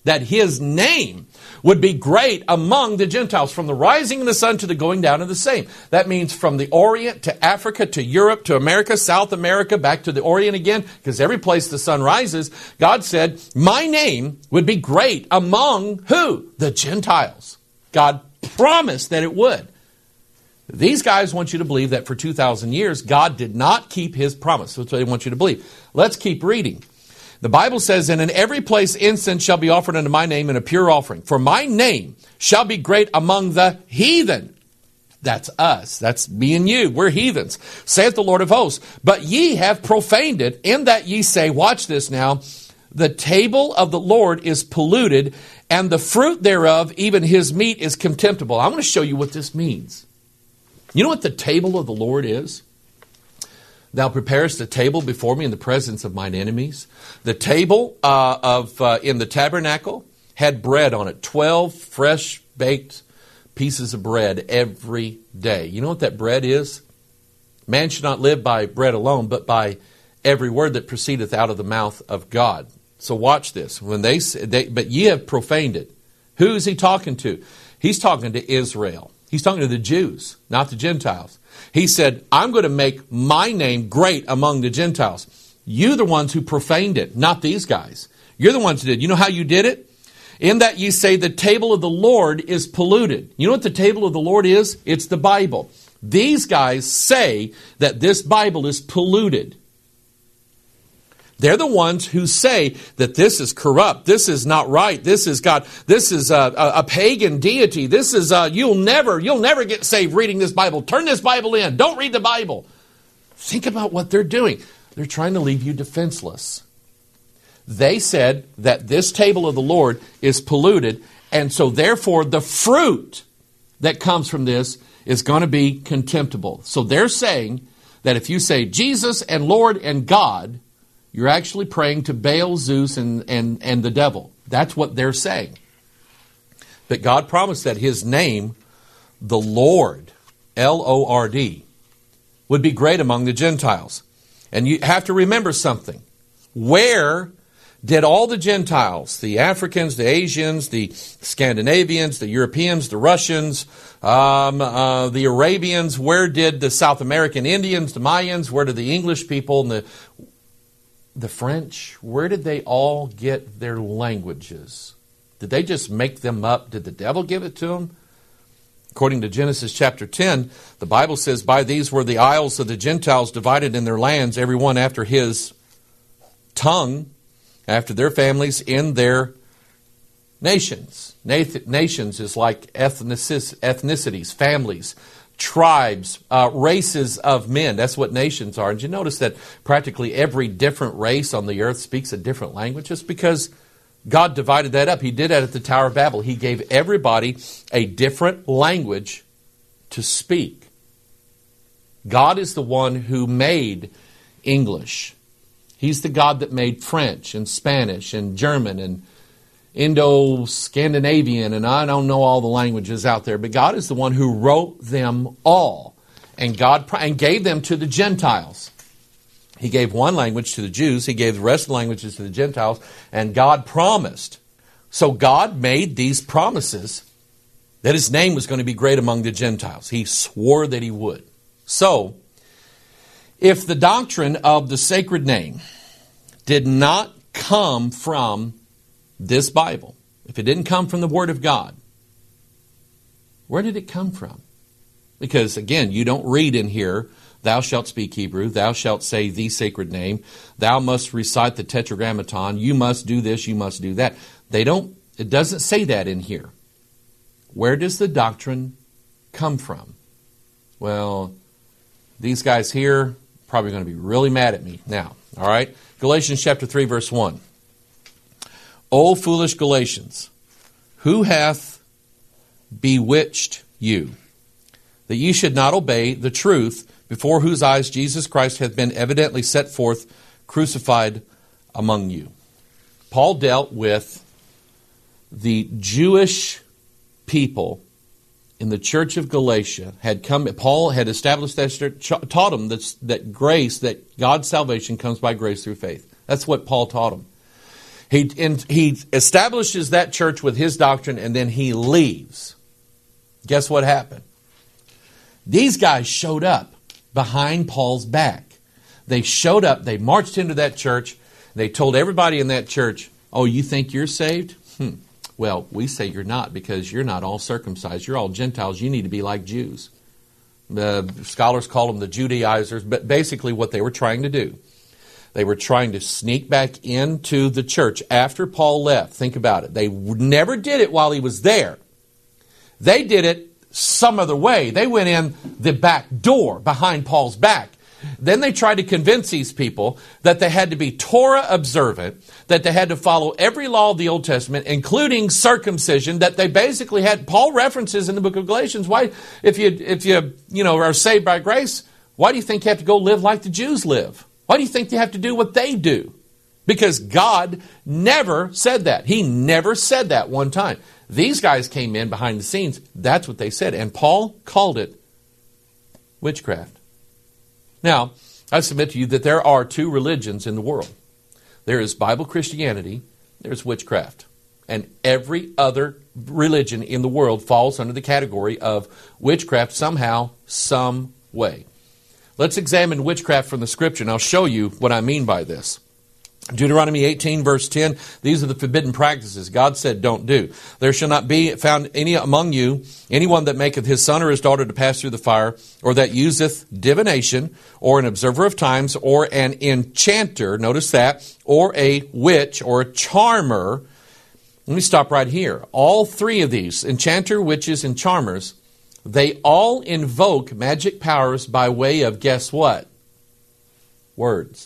that his name would be great among the Gentiles, from the rising of the sun to the going down of the same. That means from the Orient to Africa to Europe to America, South America, back to the Orient again, because every place the sun rises, God said, my name would be great among who? The Gentiles. God promised that it would. These guys want you to believe that for 2,000 years, God did not keep his promise. That's what they want you to believe. Let's keep reading. The Bible says, and in every place incense shall be offered unto my name in a pure offering. For my name shall be great among the heathen. That's us. That's me and you. We're heathens. Saith the Lord of hosts. But ye have profaned it, in that ye say, watch this now, the table of the Lord is polluted, and the fruit thereof, even his meat, is contemptible. I'm going to show you what this means. You know what the table of the Lord is? Thou preparest a table before me in the presence of mine enemies. The table in the tabernacle had bread on it, 12 fresh baked pieces of bread every day. You know what that bread is? Man should not live by bread alone, but by every word that proceedeth out of the mouth of God. So watch this. When but ye have profaned it. Who is he talking to? He's talking to Israel. He's talking to the Jews, not the Gentiles. He said, I'm going to make my name great among the Gentiles. You the ones who profaned it, not these guys. You're the ones who did. You know how you did it? In that you say the table of the Lord is polluted. You know what the table of the Lord is? It's the Bible. These guys say that this Bible is polluted. They're the ones who say that this is corrupt, this is not right, this is God, this is a pagan deity, this is you'll never get saved reading this Bible. Turn this Bible in. Don't read the Bible. Think about what they're doing. They're trying to leave you defenseless. They said that this table of the Lord is polluted, and so therefore the fruit that comes from this is going to be contemptible. So they're saying that if you say Jesus and Lord and God, you're actually praying to Baal, Zeus, and the devil. That's what they're saying. But God promised that his name, the Lord, L-O-R-D, would be great among the Gentiles. And you have to remember something. Where did all the Gentiles, the Africans, the Asians, the Scandinavians, the Europeans, the Russians, the Arabians, where did the South American Indians, the Mayans, where did the English people and the French, where did they all get their languages? Did they just make them up? Did the devil give it to them? According to Genesis chapter 10, the Bible says, by these were the isles of the Gentiles divided in their lands, every one after his tongue, after their families, in their nations. Nations is like ethnicities, families, tribes, races of men. That's what nations are. And you notice that practically every different race on the earth speaks a different language? Just because God divided that up. He did that at the Tower of Babel. He gave everybody a different language to speak. God is the one who made English. He's the God that made French and Spanish and German and Indo-Scandinavian, and I don't know all the languages out there, but God is the one who wrote them all, and gave them to the Gentiles. He gave one language to the Jews, he gave the rest of the languages to the Gentiles, and God promised. So God made these promises that his name was going to be great among the Gentiles. He swore that he would. So, if the doctrine of the sacred name did not come from this Bible, if it didn't come from the Word of God, where did it come from? Because, again, you don't read in here, thou shalt speak Hebrew, thou shalt say the sacred name, thou must recite the Tetragrammaton, you must do this, you must do that. It doesn't say that in here. Where does the doctrine come from? Well, these guys here probably going to be really mad at me now. All right? Galatians chapter 3, verse 1. O foolish Galatians, who hath bewitched you, that ye should not obey the truth, before whose eyes Jesus Christ hath been evidently set forth, crucified among you? Paul dealt with the Jewish people in the church of Galatia. Paul had established that church, taught them that grace, that God's salvation comes by grace through faith. That's what Paul taught them. He establishes that church with his doctrine, and then he leaves. Guess what happened? These guys showed up behind Paul's back. They showed up, they marched into that church, they told everybody in that church, oh, you think you're saved? Well, we say you're not, because you're not all circumcised. You're all Gentiles. You need to be like Jews. The scholars call them the Judaizers, but basically what they were trying to do, they were trying to sneak back into the church after Paul left. Think about it. They never did it while he was there. They did it some other way. They went in the back door behind Paul's back. Then they tried to convince these people that they had to be Torah observant, that they had to follow every law of the Old Testament, including circumcision, that they basically had. Paul references in the book of Galatians, why, if you are saved by grace, why do you think you have to go live like the Jews live? Why do you think you have to do what they do? Because God never said that. He never said that one time. These guys came in behind the scenes. That's what they said. And Paul called it witchcraft. Now, I submit to you that there are two religions in the world. There is Bible Christianity, there's witchcraft. And every other religion in the world falls under the category of witchcraft somehow, some way. Let's examine witchcraft from the Scripture, and I'll show you what I mean by this. Deuteronomy 18, verse 10, these are the forbidden practices God said don't do. There shall not be found any among you, anyone that maketh his son or his daughter to pass through the fire, or that useth divination, or an observer of times, or an enchanter, notice that, or a witch, or a charmer. Let me stop right here. All three of these, enchanter, witches, and charmers, they all invoke magic powers by way of, guess what? Words.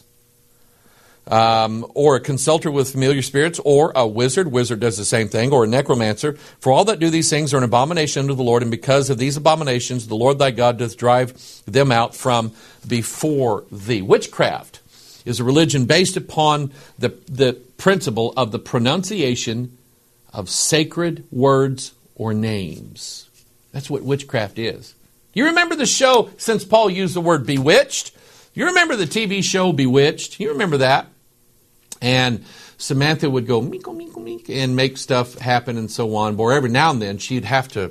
Or a consulter with familiar spirits, or a wizard. Wizard does the same thing. Or a necromancer. For all that do these things are an abomination unto the Lord, and because of these abominations the Lord thy God doth drive them out from before thee. Witchcraft is a religion based upon the principle of the pronunciation of sacred words or names. That's what witchcraft is. You remember the show, since Paul used the word bewitched? You remember the TV show Bewitched? You remember that? And Samantha would go meeko, meeko, meek, and make stuff happen and so on. Or every now and then she'd have to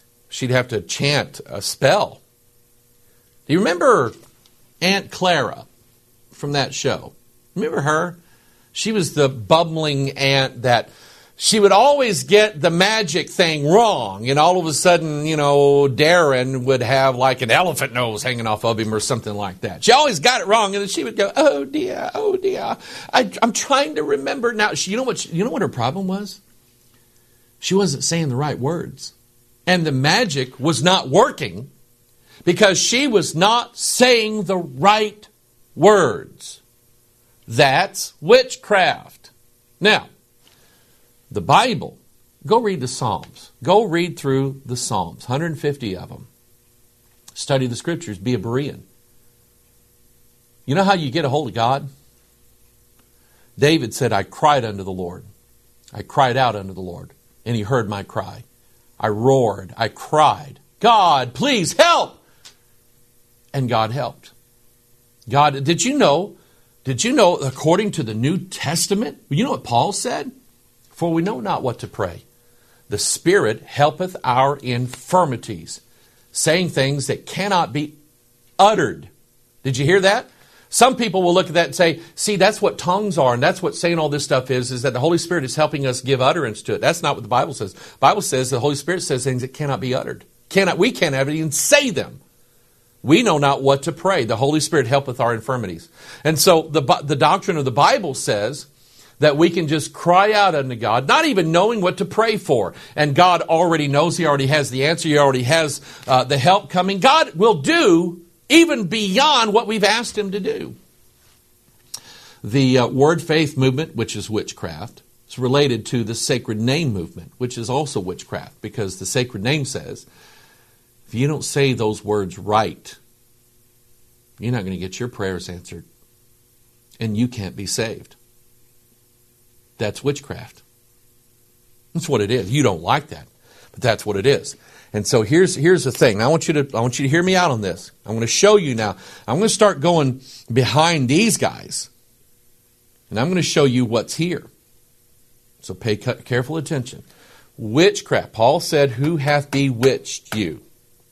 chant a spell. Do you remember Aunt Clara from that show? Remember her? She was the bumbling aunt that she would always get the magic thing wrong, and all of a sudden, Darren would have like an elephant nose hanging off of him or something like that. She always got it wrong, and then she would go, "Oh dear, oh dear." I'm trying to remember now. You know what her problem was? She wasn't saying the right words, and the magic was not working because she was not saying the right words. That's witchcraft. Now, the Bible, go read the Psalms. Go read through the Psalms, 150 of them. Study the Scriptures, be a Berean. You know how you get a hold of God? David said, I cried unto the Lord. I cried out unto the Lord, and He heard my cry. I roared, I cried, God, please help! And God helped. God, did you know, according to the New Testament, you know what Paul said? For we know not what to pray. The Spirit helpeth our infirmities, saying things that cannot be uttered. Did you hear that? Some people will look at that and say, see, that's what tongues are, and that's what saying all this stuff is that the Holy Spirit is helping us give utterance to it. That's not what the Bible says. The Bible says the Holy Spirit says things that cannot be uttered. We cannot even say them. We know not what to pray. The Holy Spirit helpeth our infirmities. And so the doctrine of the Bible says that we can just cry out unto God, not even knowing what to pray for. And God already knows. He already has the answer. He already has the help coming. God will do even beyond what we've asked Him to do. The word faith movement, which is witchcraft, is related to the sacred name movement, which is also witchcraft, because the sacred name says, if you don't say those words right, you're not going to get your prayers answered, and you can't be saved. That's witchcraft. That's what it is. You don't like that, but that's what it is. And so here's the thing. Now I want you to hear me out on this. I'm going to show you now. I'm going to start going behind these guys, and I'm going to show you what's here. So pay careful attention. Witchcraft. Paul said, who hath bewitched you?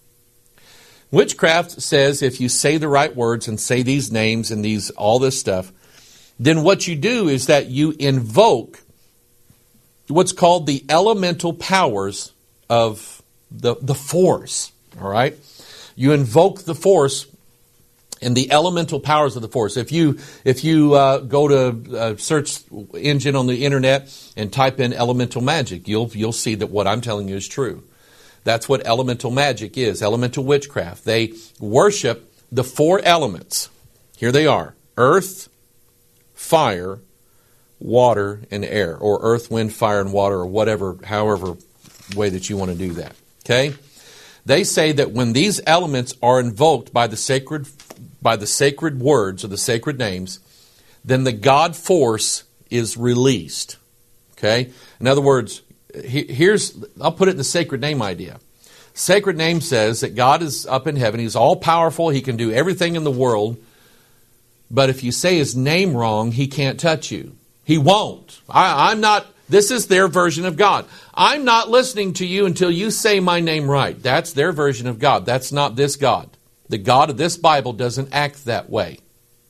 Witchcraft says if you say the right words and say these names and all this stuff, then what you do is that you invoke what's called the elemental powers of the force. All right? You invoke the force and the elemental powers of the force. If you go to a search engine on the internet and type in elemental magic, you'll see that what I'm telling you is true. That's what elemental magic is, elemental witchcraft. They worship the four elements. Here they are: earth, fire, water, and air. Or earth, wind, fire, and water, or however way that you want to do that. Okay? They say that when these elements are invoked by the sacred words or the sacred names, then the God force is released. Okay? In other words, I'll put it in the sacred name idea. Sacred name says that God is up in heaven. He's all powerful. He can do everything in the world. But if you say his name wrong, he can't touch you. He won't. I'm not. This is their version of God. I'm not listening to you until you say my name right. That's their version of God. That's not this God. The God of this Bible doesn't act that way.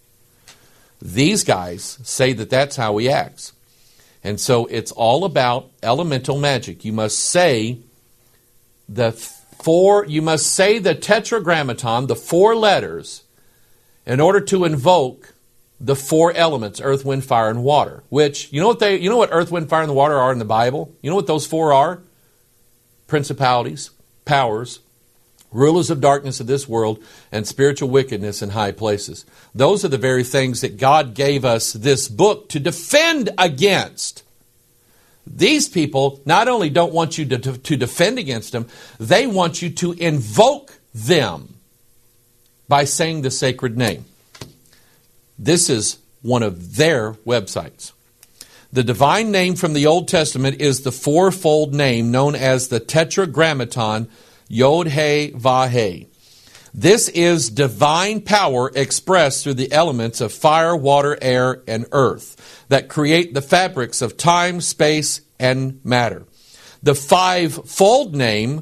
These guys say that that's how he acts. And so it's all about elemental magic. You must say the tetragrammaton, the four letters, in order to invoke the four elements: earth, wind, fire, and water. Which, you know what earth, wind, fire, and the water are in the Bible? You know what those four are? Principalities, powers, rulers of darkness of this world, and spiritual wickedness in high places. Those are the very things that God gave us this book to defend against. These people not only don't want you to defend against them, they want you to invoke them by saying the sacred name. This is one of their websites. The divine name from the Old Testament is the fourfold name known as the Tetragrammaton, Yod-Heh-Vah-Heh. This is divine power expressed through the elements of fire, water, air, and earth that create the fabrics of time, space, and matter. The fivefold name,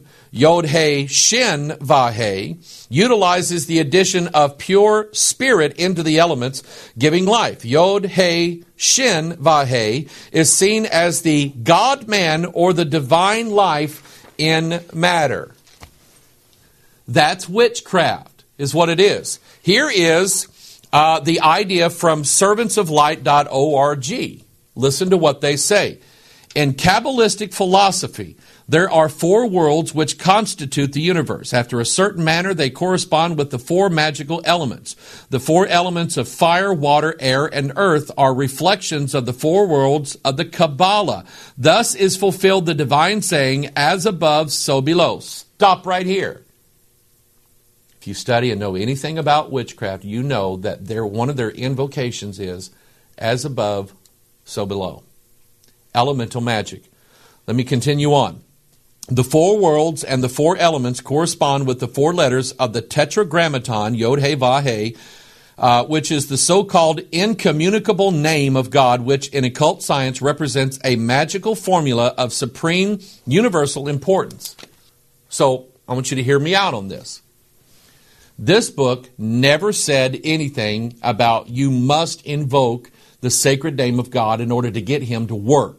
Yod-Heh-Shin-Vah-Heh, utilizes the addition of pure spirit into the elements, giving life. Yod-Heh-Shin-Vah-Heh is seen as the God-man or the divine life in matter. That's witchcraft, is what it is. Here is the idea from servantsoflight.org. Listen to what they say. In Kabbalistic philosophy, there are four worlds which constitute the universe. After a certain manner, they correspond with the four magical elements. The four elements of fire, water, air, and earth are reflections of the four worlds of the Kabbalah. Thus is fulfilled the divine saying, as above, so below. Stop right here. If you study and know anything about witchcraft, you know that one of their invocations is, as above, so below. Elemental magic. Let me continue on. The four worlds and the four elements correspond with the four letters of the Tetragrammaton, Yod-Heh-Vah-Heh, which is the so-called incommunicable name of God, which in occult science represents a magical formula of supreme universal importance. So I want you to hear me out on this. This book never said anything about you must invoke the sacred name of God in order to get him to work.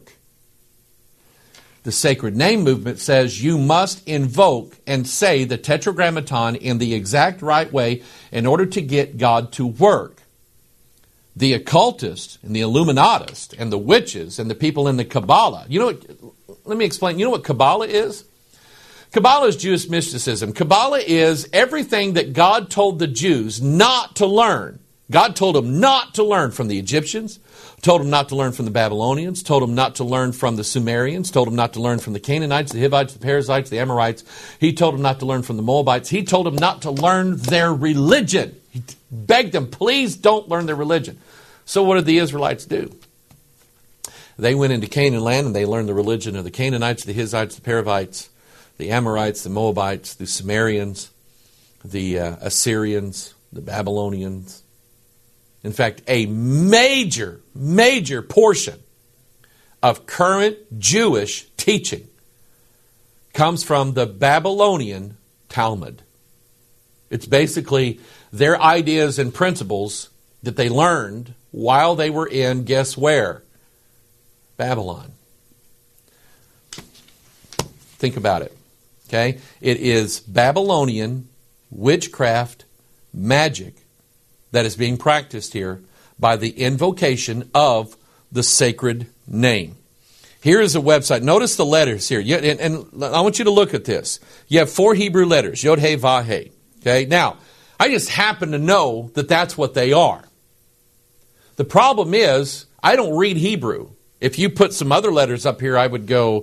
The sacred name movement says you must invoke and say the Tetragrammaton in the exact right way in order to get God to work. The occultists and the Illuminatists and the witches and the people in the Kabbalah. Let me explain. You know what Kabbalah is? Kabbalah is Jewish mysticism. Kabbalah is everything that God told the Jews not to learn. God told them not to learn from the Egyptians, told them not to learn from the Babylonians, told them not to learn from the Sumerians, told them not to learn from the Canaanites, the Hivites, the Perizzites, the Amorites. He told them not to learn from the Moabites. He told them not to learn their religion. He begged them, please don't learn their religion. So what did the Israelites do? They went into Canaan land and they learned the religion of the Canaanites, the Hittites, the Perizzites, the Amorites, the Moabites, the Sumerians, the Assyrians, the Babylonians. In fact, a major portion of current Jewish teaching comes from the Babylonian Talmud. It's basically their ideas and principles that they learned while they were in, guess where? Babylon. Think about it. Okay? It is Babylonian witchcraft magic that is being practiced here by the invocation of the sacred name. Here is a website. Notice the letters here. And I want you to look at this. You have 4 Hebrew letters, Yod, He, Vav, He. Okay? Now, I just happen to know that that's what they are. The problem is, I don't read Hebrew. If you put some other letters up here, I would go,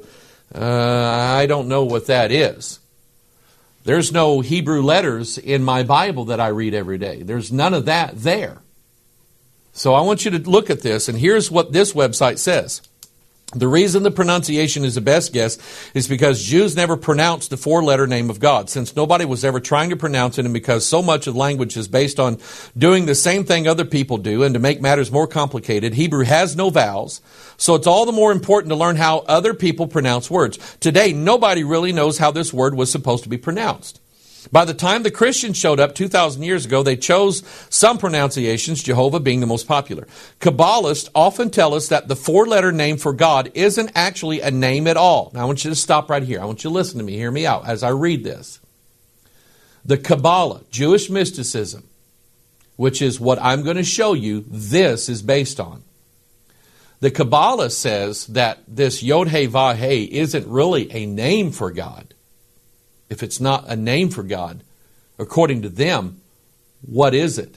I don't know what that is. There's no Hebrew letters in my Bible that I read every day. There's none of that there. So I want you to look at this, and here's what this website says. The reason the pronunciation is the best guess is because Jews never pronounced the 4-letter name of God. Since nobody was ever trying to pronounce it, and because so much of language is based on doing the same thing other people do, and to make matters more complicated, Hebrew has no vowels. So it's all the more important to learn how other people pronounce words. Today, nobody really knows how this word was supposed to be pronounced. By the time the Christians showed up 2,000 years ago, they chose some pronunciations, Jehovah being the most popular. Kabbalists often tell us that the 4-letter name for God isn't actually a name at all. Now, I want you to stop right here. I want you to listen to me. Hear me out as I read this. The Kabbalah, Jewish mysticism, which is what I'm going to show you, this is based on. The Kabbalah says that this Yod, He, Vav, He isn't really a name for God. If it's not a name for God, according to them, what is it?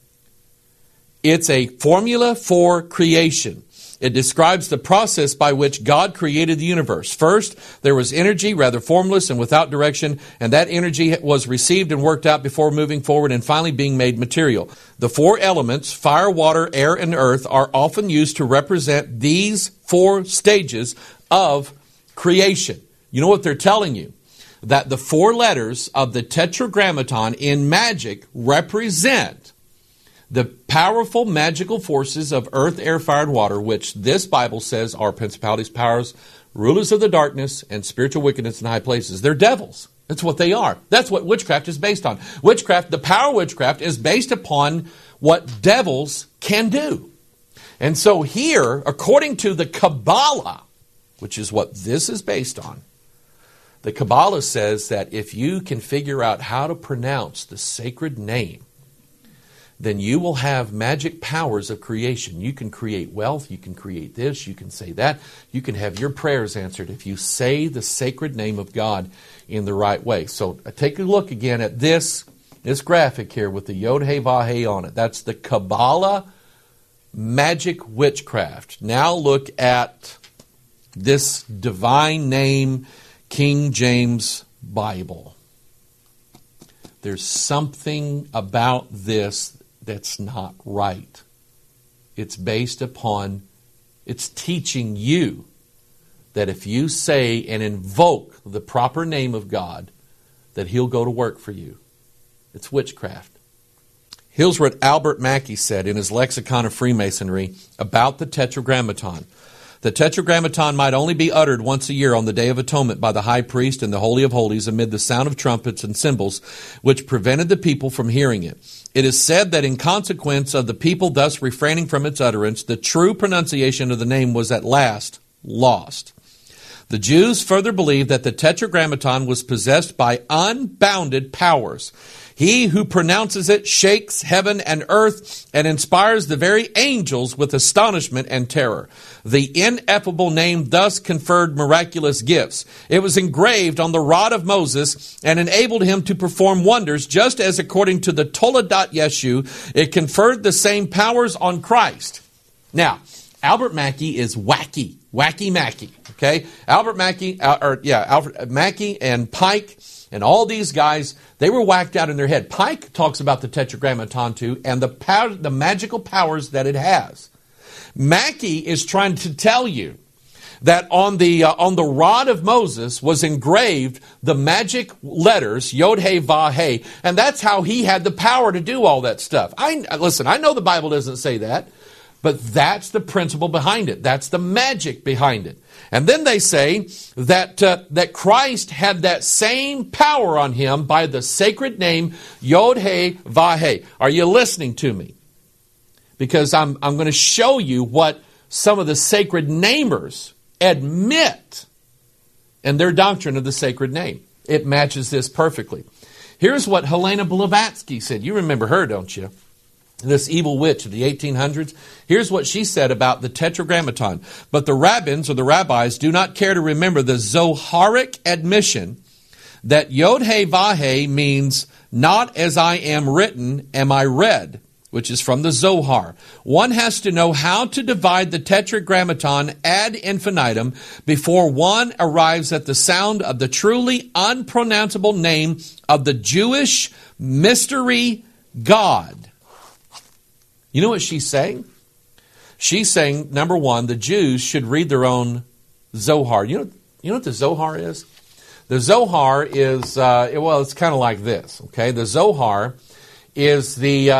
It's a formula for creation. It describes the process by which God created the universe. First, there was energy, rather formless and without direction, and that energy was received and worked out before moving forward and finally being made material. The 4 elements, fire, water, air, and earth, are often used to represent these 4 stages of creation. You know what they're telling you? That the 4 letters of the Tetragrammaton in magic represent the powerful magical forces of earth, air, fire, and water, which this Bible says are principalities, powers, rulers of the darkness, and spiritual wickedness in high places. They're devils. That's what they are. That's what witchcraft is based on. Witchcraft, the power of witchcraft, is based upon what devils can do. And so here, according to the Kabbalah, which is what this is based on, the Kabbalah says that if you can figure out how to pronounce the sacred name, then you will have magic powers of creation. You can create wealth, you can create this, you can say that. You can have your prayers answered if you say the sacred name of God in the right way. So take a look again at this graphic here with the Yod, He, Vav, He on it. That's the Kabbalah magic witchcraft. Now look at this divine name King James Bible. There's something about this that's not right. It's based upon, it's teaching you that if you say and invoke the proper name of God, that He'll go to work for you. It's witchcraft. Here's what Albert Mackey said in his Lexicon of Freemasonry about the Tetragrammaton. The Tetragrammaton might only be uttered once a year on the Day of Atonement by the high priest in the Holy of Holies amid the sound of trumpets and cymbals, which prevented the people from hearing it. It is said that in consequence of the people thus refraining from its utterance, the true pronunciation of the name was at last lost. The Jews further believed that the Tetragrammaton was possessed by unbounded powers. He who pronounces it shakes heaven and earth and inspires the very angels with astonishment and terror. The ineffable name thus conferred miraculous gifts. It was engraved on the rod of Moses and enabled him to perform wonders, just as according to the Toledat Yeshu, it conferred the same powers on Christ. Now, Albert Mackey is wacky Mackey, okay? Albert Mackey, Alfred Mackey and Pike and all these guys, they were whacked out in their head. Pike talks about the Tetragrammaton too and the magical powers that it has. Mackey is trying to tell you that on the rod of Moses was engraved the magic letters, Yod, He, Vav, He, and that's how he had the power to do all that stuff. Listen, I know the Bible doesn't say that, But that's the principle behind it. That's the magic behind it. And then they say that Christ had that same power on him by the sacred name Yod-Heh-Vah-Heh. Are you listening to me? Because I'm going to show you what some of the sacred namers admit in their doctrine of the sacred name. It matches this perfectly. Here's what Helena Blavatsky said. You remember her, don't you? This evil witch of the 1800s. Here's what she said about the Tetragrammaton. But the rabbins or the rabbis do not care to remember the Zoharic admission that Yod-Heh-Vah-Heh means not as I am written am I read, which is from the Zohar. One has to know how to divide the Tetragrammaton ad infinitum before one arrives at the sound of the truly unpronounceable name of the Jewish mystery God. You know what she's saying? She's saying, number one, the Jews should read their own Zohar. You know what the Zohar is? The Zohar is, it's kind of like this, okay? The Zohar is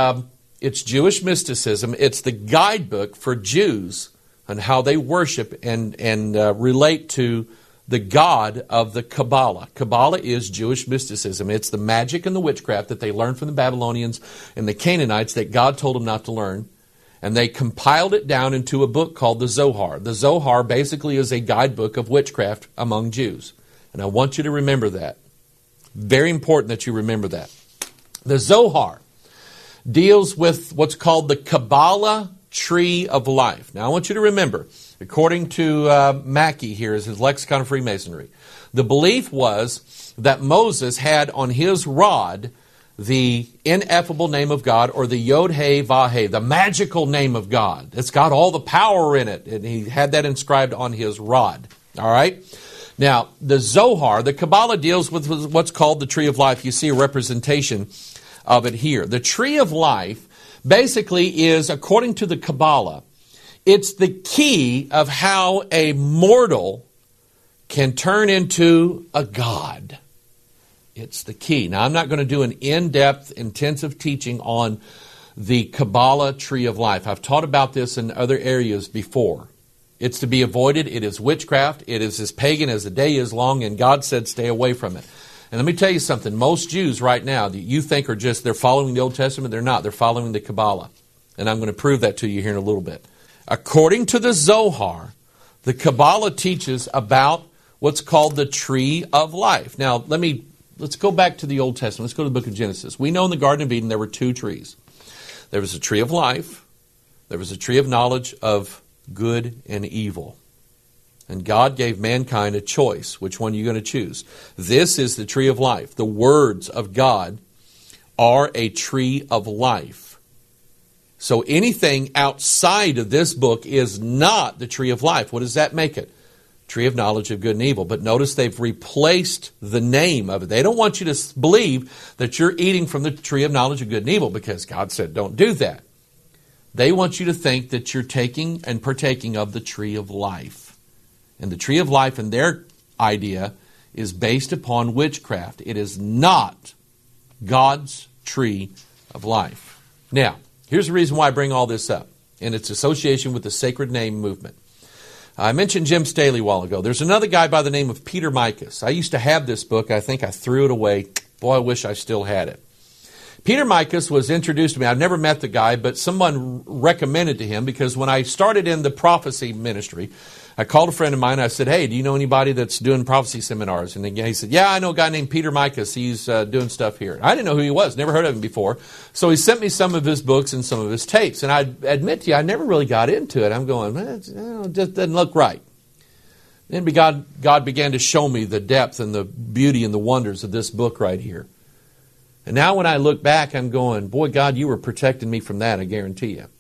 it's Jewish mysticism. It's the guidebook for Jews on how they worship and relate to the God of the Kabbalah. Kabbalah is Jewish mysticism. It's the magic and the witchcraft that they learned from the Babylonians and the Canaanites that God told them not to learn. And they compiled it down into a book called the Zohar. The Zohar basically is a guidebook of witchcraft among Jews. And I want you to remember that. Very important that you remember that. The Zohar deals with what's called the Kabbalah tree of life. Now I want you to remember, according to Mackey here, is his Lexicon of Freemasonry, the belief was that Moses had on his rod the ineffable name of God, or the Yod-Heh-Vah-Heh, the magical name of God. It's got all the power in it, and he had that inscribed on his rod. All right? Now, the Zohar, the Kabbalah deals with what's called the tree of life. You see a representation of it here. The tree of life basically is, according to the Kabbalah, it's the key of how a mortal can turn into a god. It's the key. Now, I'm not going to do an in-depth, intensive teaching on the Kabbalah tree of life. I've taught about this in other areas before. It's to be avoided. It is witchcraft. It is as pagan as the day is long, and God said stay away from it. And let me tell you something. Most Jews right now that you think are just, they're following the Old Testament, they're not. They're following the Kabbalah. And I'm going to prove that to you here in a little bit. According to the Zohar, the Kabbalah teaches about what's called the tree of life. Now, let's go back to the Old Testament. Let's go to the book of Genesis. We know in the Garden of Eden there were two trees. There was a tree of life. There was a tree of knowledge of good and evil. And God gave mankind a choice. Which one are you going to choose? This is the tree of life. The words of God are a tree of life. So anything outside of this book is not the tree of life. What does that make it? Tree of knowledge of good and evil. But notice they've replaced the name of it. They don't want you to believe that you're eating from the tree of knowledge of good and evil because God said don't do that. They want you to think that you're taking and partaking of the tree of life. And the tree of life in their idea is based upon witchcraft. It is not God's tree of life. Now, here's the reason why I bring all this up, and its association with the sacred name movement. I mentioned Jim Staley a while ago. There's another guy by the name of Peter Michas. I used to have this book. I think I threw it away. Boy, I wish I still had it. Peter Michas was introduced to me. I've never met the guy, but someone recommended to him because when I started in the prophecy ministry, I called a friend of mine. I said, hey, do you know anybody that's doing prophecy seminars? And he said, yeah, I know a guy named Peter Michas. He's doing stuff here. I didn't know who he was. Never heard of him before. So he sent me some of his books and some of his tapes. And I admit to you, I never really got into it. I'm going, it just doesn't look right. Then God began to show me the depth and the beauty and the wonders of this book right here. And now when I look back, I'm going, boy, God, you were protecting me from that, I guarantee you.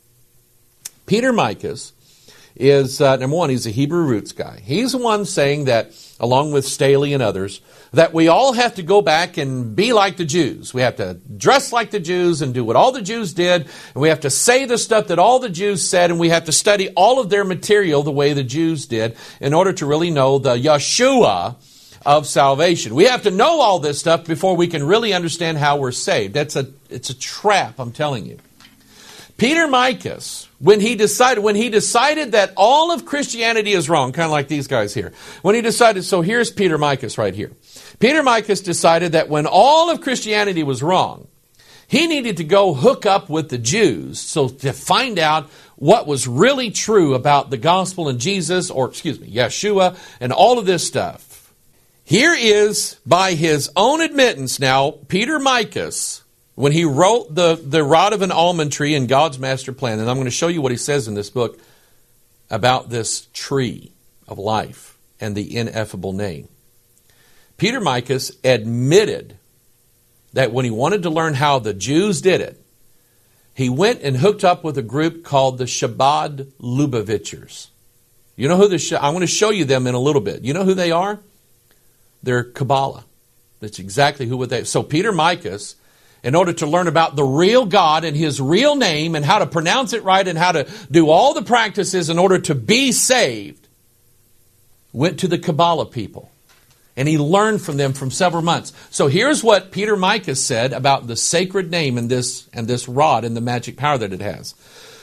Peter Michas is, number one, he's a Hebrew roots guy. He's the one saying that, along with Staley and others, that we all have to go back and be like the Jews. We have to dress like the Jews and do what all the Jews did. And we have to say the stuff that all the Jews said. And we have to study all of their material the way the Jews did in order to really know the Yeshua of salvation. We have to know all this stuff before we can really understand how we're saved. It's a trap, I'm telling you. Peter Micus, when he decided that all of Christianity is wrong, kind of like these guys here. When he decided, so here's Peter Micus right here. Peter Micus decided that when all of Christianity was wrong, he needed to go hook up with the Jews so to find out what was really true about the gospel and Jesus, Yeshua, and all of this stuff. Here is, by his own admittance now, Peter Micus, when he wrote the Rod of an Almond Tree in God's Master Plan, and I'm going to show you what he says in this book about this tree of life and the ineffable name. Peter Micus admitted that when he wanted to learn how the Jews did it, he went and hooked up with a group called the Chabad Lubavitchers. You know who I'm going to show you them in a little bit. You know who they are? They're Kabbalah. That's exactly who they are. So Peter Micus, in order to learn about the real God and His real name and how to pronounce it right and how to do all the practices in order to be saved, went to the Kabbalah people. And he learned from them for several months. So here's what Peter Micus said about the sacred name and this rod and the magic power that it has.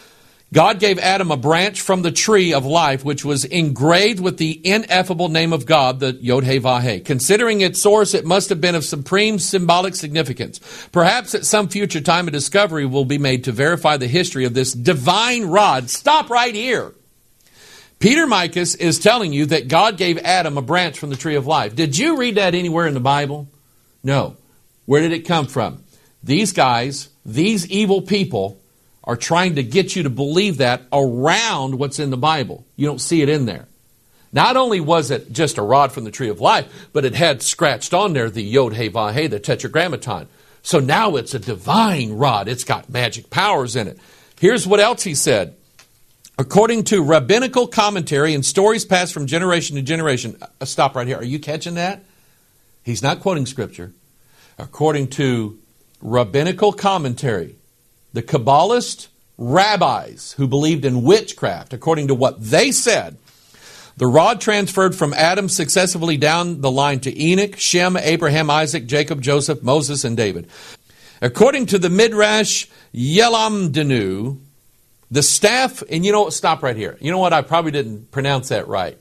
God gave Adam a branch from the tree of life, which was engraved with the ineffable name of God, the Yod-Heh-Vah-Heh. Considering its source, it must have been of supreme symbolic significance. Perhaps at some future time a discovery will be made to verify the history of this divine rod. Stop right here. Peter Micus is telling you that God gave Adam a branch from the tree of life. Did you read that anywhere in the Bible? No. Where did it come from? These guys, these evil people, are trying to get you to believe that around what's in the Bible. You don't see it in there. Not only was it just a rod from the tree of life, but it had scratched on there the Yod-Heh-Vah-Heh, the Tetragrammaton. So now it's a divine rod. It's got magic powers in it. Here's what else he said. According to rabbinical commentary and stories passed from generation to generation. Stop right here. Are you catching that? He's not quoting Scripture. According to rabbinical commentary, the Kabbalist rabbis who believed in witchcraft, according to what they said, the rod transferred from Adam successively down the line to Enoch, Shem, Abraham, Isaac, Jacob, Joseph, Moses, and David. According to the Midrash Yelamdenu, the staff, and stop right here. You know what? I probably didn't pronounce that right.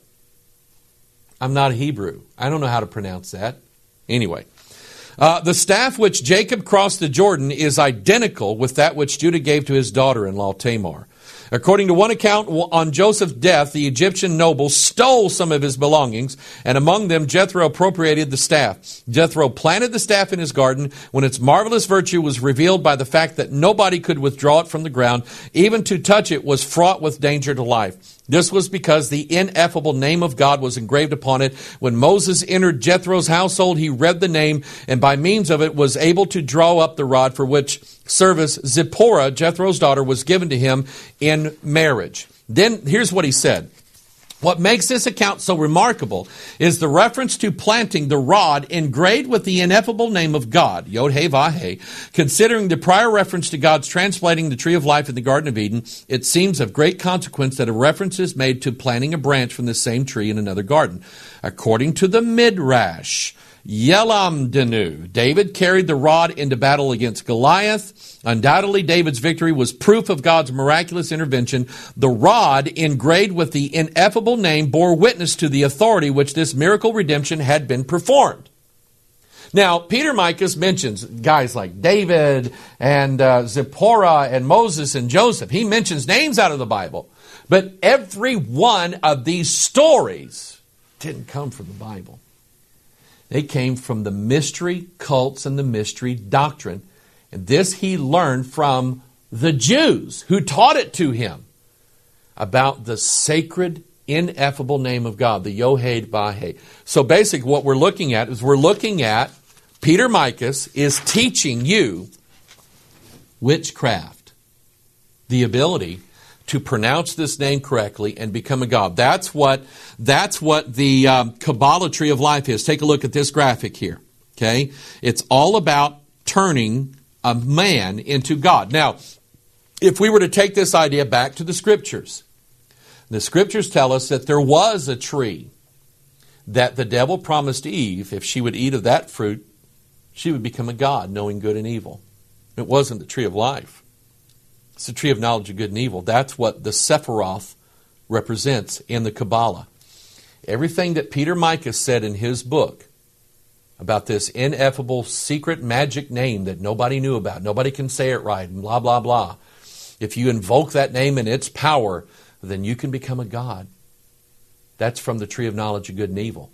I'm not a Hebrew. I don't know how to pronounce that. Anyway, the staff which Jacob crossed the Jordan is identical with that which Judah gave to his daughter-in-law Tamar. According to one account, on Joseph's death, the Egyptian nobles stole some of his belongings, and among them Jethro appropriated the staff. Jethro planted the staff in his garden when its marvelous virtue was revealed by the fact that nobody could withdraw it from the ground. Even to touch it was fraught with danger to life. This was because the ineffable name of God was engraved upon it. When Moses entered Jethro's household, he read the name, and by means of it was able to draw up the rod for which service Zipporah, Jethro's daughter, was given to him in marriage. Then here's what he said. What makes this account so remarkable is the reference to planting the rod engraved with the ineffable name of God, Yod-Heh-Vah-Heh. Considering the prior reference to God's transplanting the tree of life in the Garden of Eden, it seems of great consequence that a reference is made to planting a branch from the same tree in another garden. According to the Midrash Yelamdenu, David carried the rod into battle against Goliath. Undoubtedly, David's victory was proof of God's miraculous intervention. The rod, engraved with the ineffable name, bore witness to the authority which this miracle redemption had been performed. Now, Peter Micus mentions guys like David and Zipporah and Moses and Joseph. He mentions names out of the Bible. But every one of these stories didn't come from the Bible. They came from the mystery cults and the mystery doctrine. And this he learned from the Jews who taught it to him about the sacred, ineffable name of God, the Yod-Heh-Vah-Heh. So basically what we're looking at Peter Micus is teaching you witchcraft, the ability to pronounce this name correctly and become a god. That's what the Kabbalah tree of life is. Take a look at this graphic here. Okay, it's all about turning a man into God. Now, if we were to take this idea back to the Scriptures, the Scriptures tell us that there was a tree that the devil promised Eve, if she would eat of that fruit, she would become a god, knowing good and evil. It wasn't the tree of life. It's the tree of knowledge of good and evil. That's what the Sephiroth represents in the Kabbalah. Everything that Peter Micah said in his book about this ineffable secret magic name that nobody knew about, nobody can say it right, and blah, blah, blah. If you invoke that name and its power, then you can become a god. That's from the tree of knowledge of good and evil.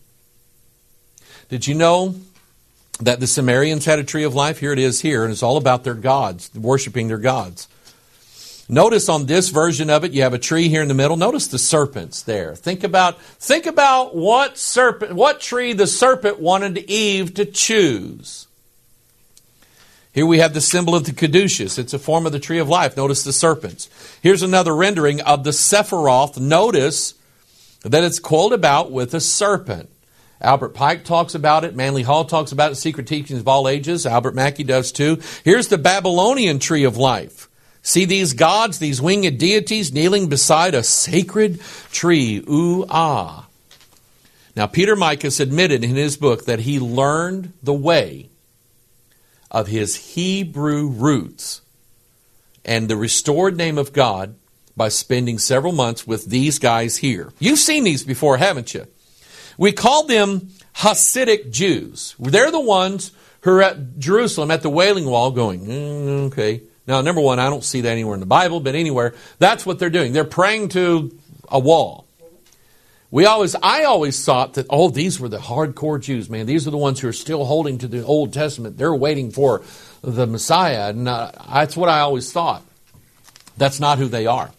Did you know that the Sumerians had a tree of life? Here it is here, and it's all about their gods, worshiping their gods. Notice on this version of it, you have a tree here in the middle. Notice the serpents there. Think about what tree the serpent wanted Eve to choose. Here we have the symbol of the caduceus. It's a form of the tree of life. Notice the serpents. Here's another rendering of the Sephiroth. Notice that it's called about with a serpent. Albert Pike talks about it. Manly Hall talks about it. Secret Teachings of All Ages. Albert Mackey does too. Here's the Babylonian tree of life. See these gods, these winged deities kneeling beside a sacred tree. Ooh, ah. Now, Peter Micah admitted in his book that he learned the way of his Hebrew roots and the restored name of God by spending several months with these guys here. You've seen these before, haven't you? We call them Hasidic Jews. They're the ones who are at Jerusalem at the Wailing Wall going, okay. Now, number one, I don't see that anywhere in the Bible, but anywhere, that's what they're doing. They're praying to a wall. I always thought that, these were the hardcore Jews, man. These are the ones who are still holding to the Old Testament. They're waiting for the Messiah. And that's what I always thought. That's not who they are.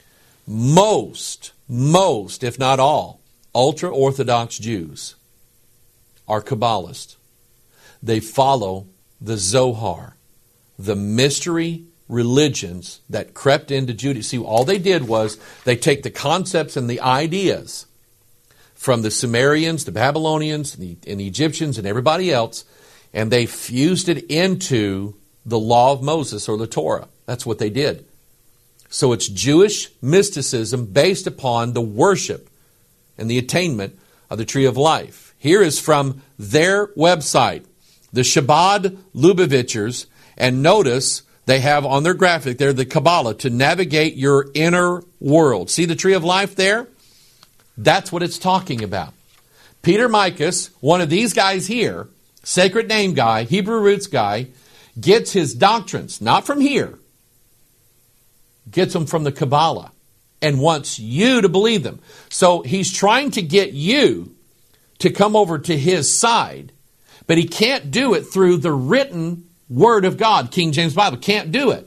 Most, if not all, ultra-Orthodox Jews are Kabbalists. They follow the Zohar, the mystery religions that crept into Judaism. See, all they did was they take the concepts and the ideas from the Sumerians, the Babylonians, and the Egyptians, and everybody else, and they fused it into the law of Moses or the Torah. That's what they did. So it's Jewish mysticism based upon the worship and the attainment of the tree of life. Here is from their website, the Chabad Lubavitchers. And notice they have on their graphic there the Kabbalah to navigate your inner world. See the tree of life there? That's what it's talking about. Peter Micah, one of these guys here, sacred name guy, Hebrew roots guy, gets his doctrines, not from here, gets them from the Kabbalah and wants you to believe them. So he's trying to get you to come over to his side, but he can't do it through the written Word of God. King James Bible can't do it.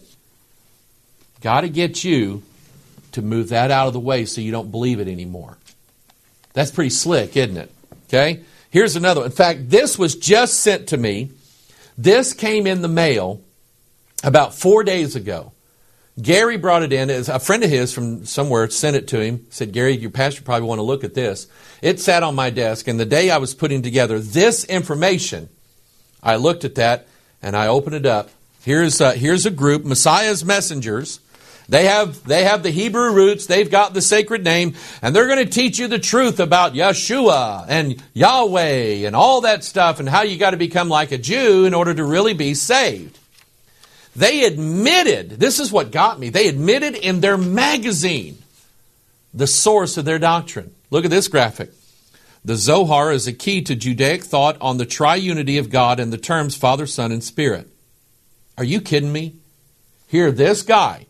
Got to get you to move that out of the way so you don't believe it anymore. That's pretty slick, isn't it? Okay? Here's another one. In fact, this was just sent to me. This came in the mail about 4 days ago. Gary brought it in. A friend of his from somewhere sent it to him. Said, Gary, your pastor probably want to look at this. It sat on my desk, and the day I was putting together this information, I looked at that, and I opened it up. Here's a group, Messiah's Messengers. They have the Hebrew roots. They've got the sacred name. And they're going to teach you the truth about Yeshua and Yahweh and all that stuff and how you got to become like a Jew in order to really be saved. They admitted, this is what got me, they admitted in their magazine the source of their doctrine. Look at this graphic. The Zohar is a key to Judaic thought on the triunity of God and the terms Father, Son, and Spirit. Are you kidding me? Here, this guy,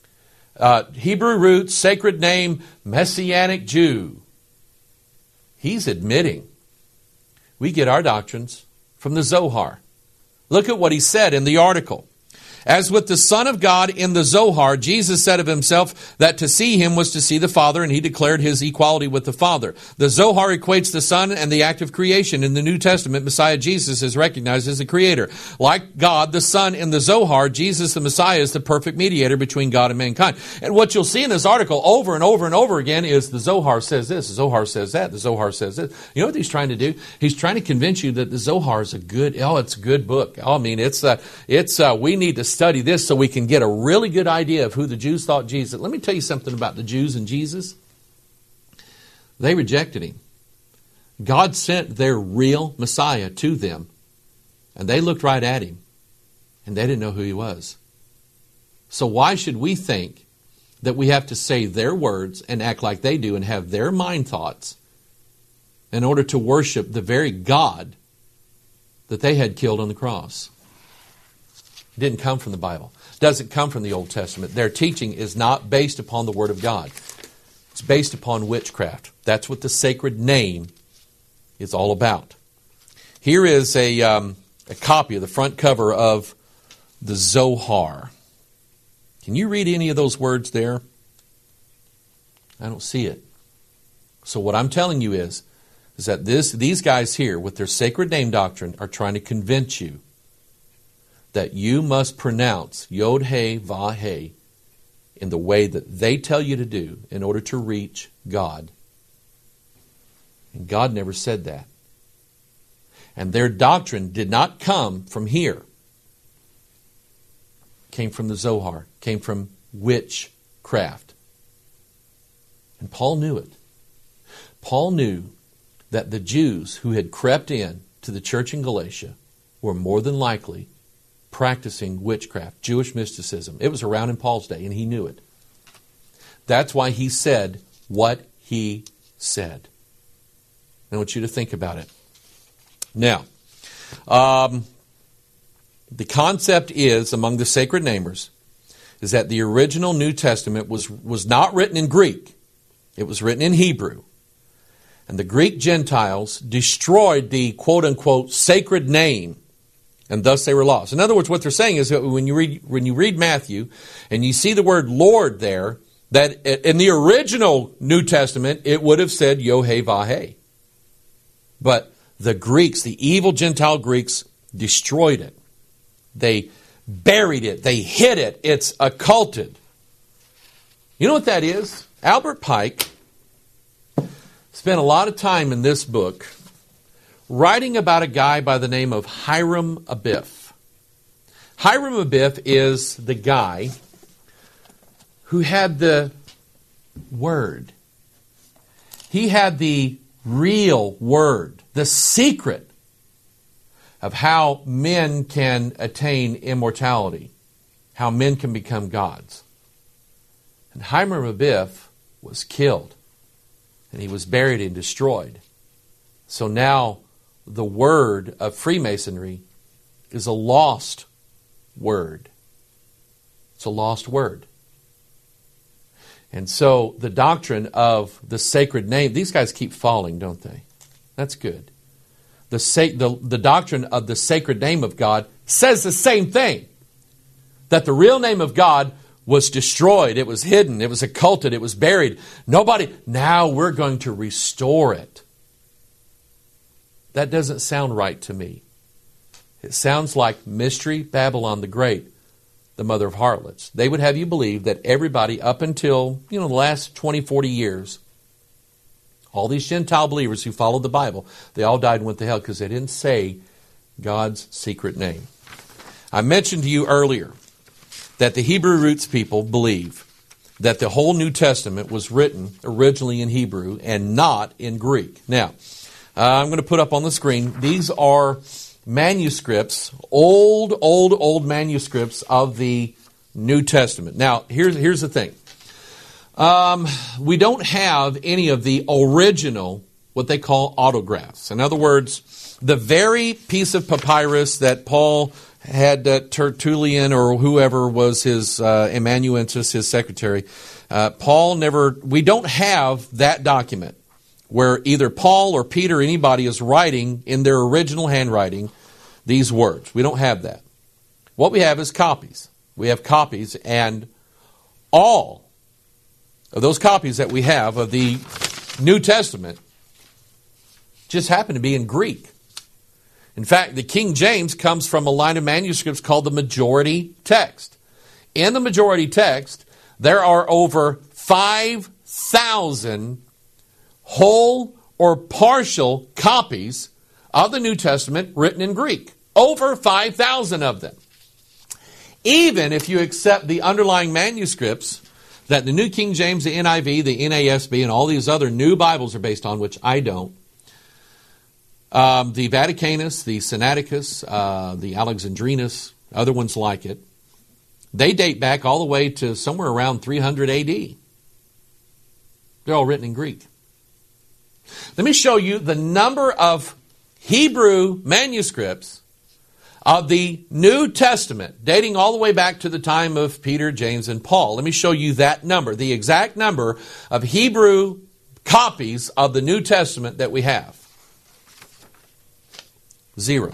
Hebrew roots, sacred name, Messianic Jew. He's admitting we get our doctrines from the Zohar. Look at what he said in the article. As with the Son of God in the Zohar, Jesus said of himself that to see him was to see the Father, and he declared his equality with the Father. The Zohar equates the Son and the act of creation. In the New Testament, Messiah Jesus is recognized as the Creator. Like God, the Son in the Zohar, Jesus the Messiah is the perfect mediator between God and mankind. And what you'll see in this article over and over and over again is the Zohar says this, the Zohar says that, the Zohar says this. You know what he's trying to do? He's trying to convince you that the Zohar is it's a good book. I mean, we need to study this so we can get a really good idea of who the Jews thought Jesus. Let me tell you something about the Jews and Jesus. They rejected him. God sent their real Messiah to them, and they looked right at him, and they didn't know who he was. So why should we think that we have to say their words and act like they do and have their mind thoughts in order to worship the very God that they had killed on the cross? It didn't come from the Bible. It doesn't come from the Old Testament. Their teaching is not based upon the Word of God. It's based upon witchcraft. That's what the sacred name is all about. Here is a copy of the front cover of the Zohar. Can you read any of those words there? I don't see it. So what I'm telling you is that these guys here with their sacred name doctrine are trying to convince you that you must pronounce Yod-Heh, Vah-Heh in the way that they tell you to do in order to reach God. And God never said that. And their doctrine did not come from here. It came from the Zohar. It came from witchcraft. And Paul knew it. Paul knew that the Jews who had crept in to the church in Galatia were more than likely practicing witchcraft, Jewish mysticism. It was around in Paul's day, and he knew it. That's why he said what he said. I want you to think about it. Now, the concept is, among the sacred namers, is that the original New Testament was not written in Greek. It was written in Hebrew. And the Greek Gentiles destroyed the quote-unquote sacred name, and thus they were lost. In other words, what they're saying is that when you read Matthew and you see the word Lord there, that in the original New Testament, it would have said Yod-Heh, Vah-Heh. But the Greeks, the evil Gentile Greeks, destroyed it. They buried it. They hid it. It's occulted. You know what that is? Albert Pike spent a lot of time in this book writing about a guy by the name of Hiram Abiff. Hiram Abiff is the guy who had the Word. He had the real Word, the secret of how men can attain immortality, how men can become gods. And Hiram Abiff was killed, and he was buried and destroyed. So now the word of Freemasonry is a lost word. It's a lost word. And so the doctrine of the sacred name, these guys keep falling, don't they? That's good. The doctrine of the sacred name of God says the same thing. That the real name of God was destroyed. It was hidden. It was occulted. It was buried. Now we're going to restore it. That doesn't sound right to me. It sounds like Mystery Babylon the Great, the mother of harlots. They would have you believe that everybody up until, the last 20, 40 years, all these Gentile believers who followed the Bible, they all died and went to hell because they didn't say God's secret name. I mentioned to you earlier that the Hebrew roots people believe that the whole New Testament was written originally in Hebrew and not in Greek. Now, I'm going to put up on the screen, these are manuscripts, old manuscripts of the New Testament. Now, here's the thing. We don't have any of the original, what they call autographs. In other words, the very piece of papyrus that Paul had Tertullian or whoever was his amanuensis, his secretary, we don't have that document where either Paul or Peter or anybody is writing in their original handwriting these words. We don't have that. What we have is copies. We have copies, and all of those copies that we have of the New Testament just happen to be in Greek. In fact, the King James comes from a line of manuscripts called the majority text. In the majority text, there are over 5,000 whole or partial copies of the New Testament written in Greek. Over 5,000 of them. Even if you accept the underlying manuscripts that the New King James, the NIV, the NASB, and all these other new Bibles are based on, which I don't. The Vaticanus, the Sinaiticus, the Alexandrinus, other ones like it. They date back all the way to somewhere around 300 AD. They're all written in Greek. Let me show you the number of Hebrew manuscripts of the New Testament, dating all the way back to the time of Peter, James, and Paul. Let me show you that number, the exact number of Hebrew copies of the New Testament that we have. 0.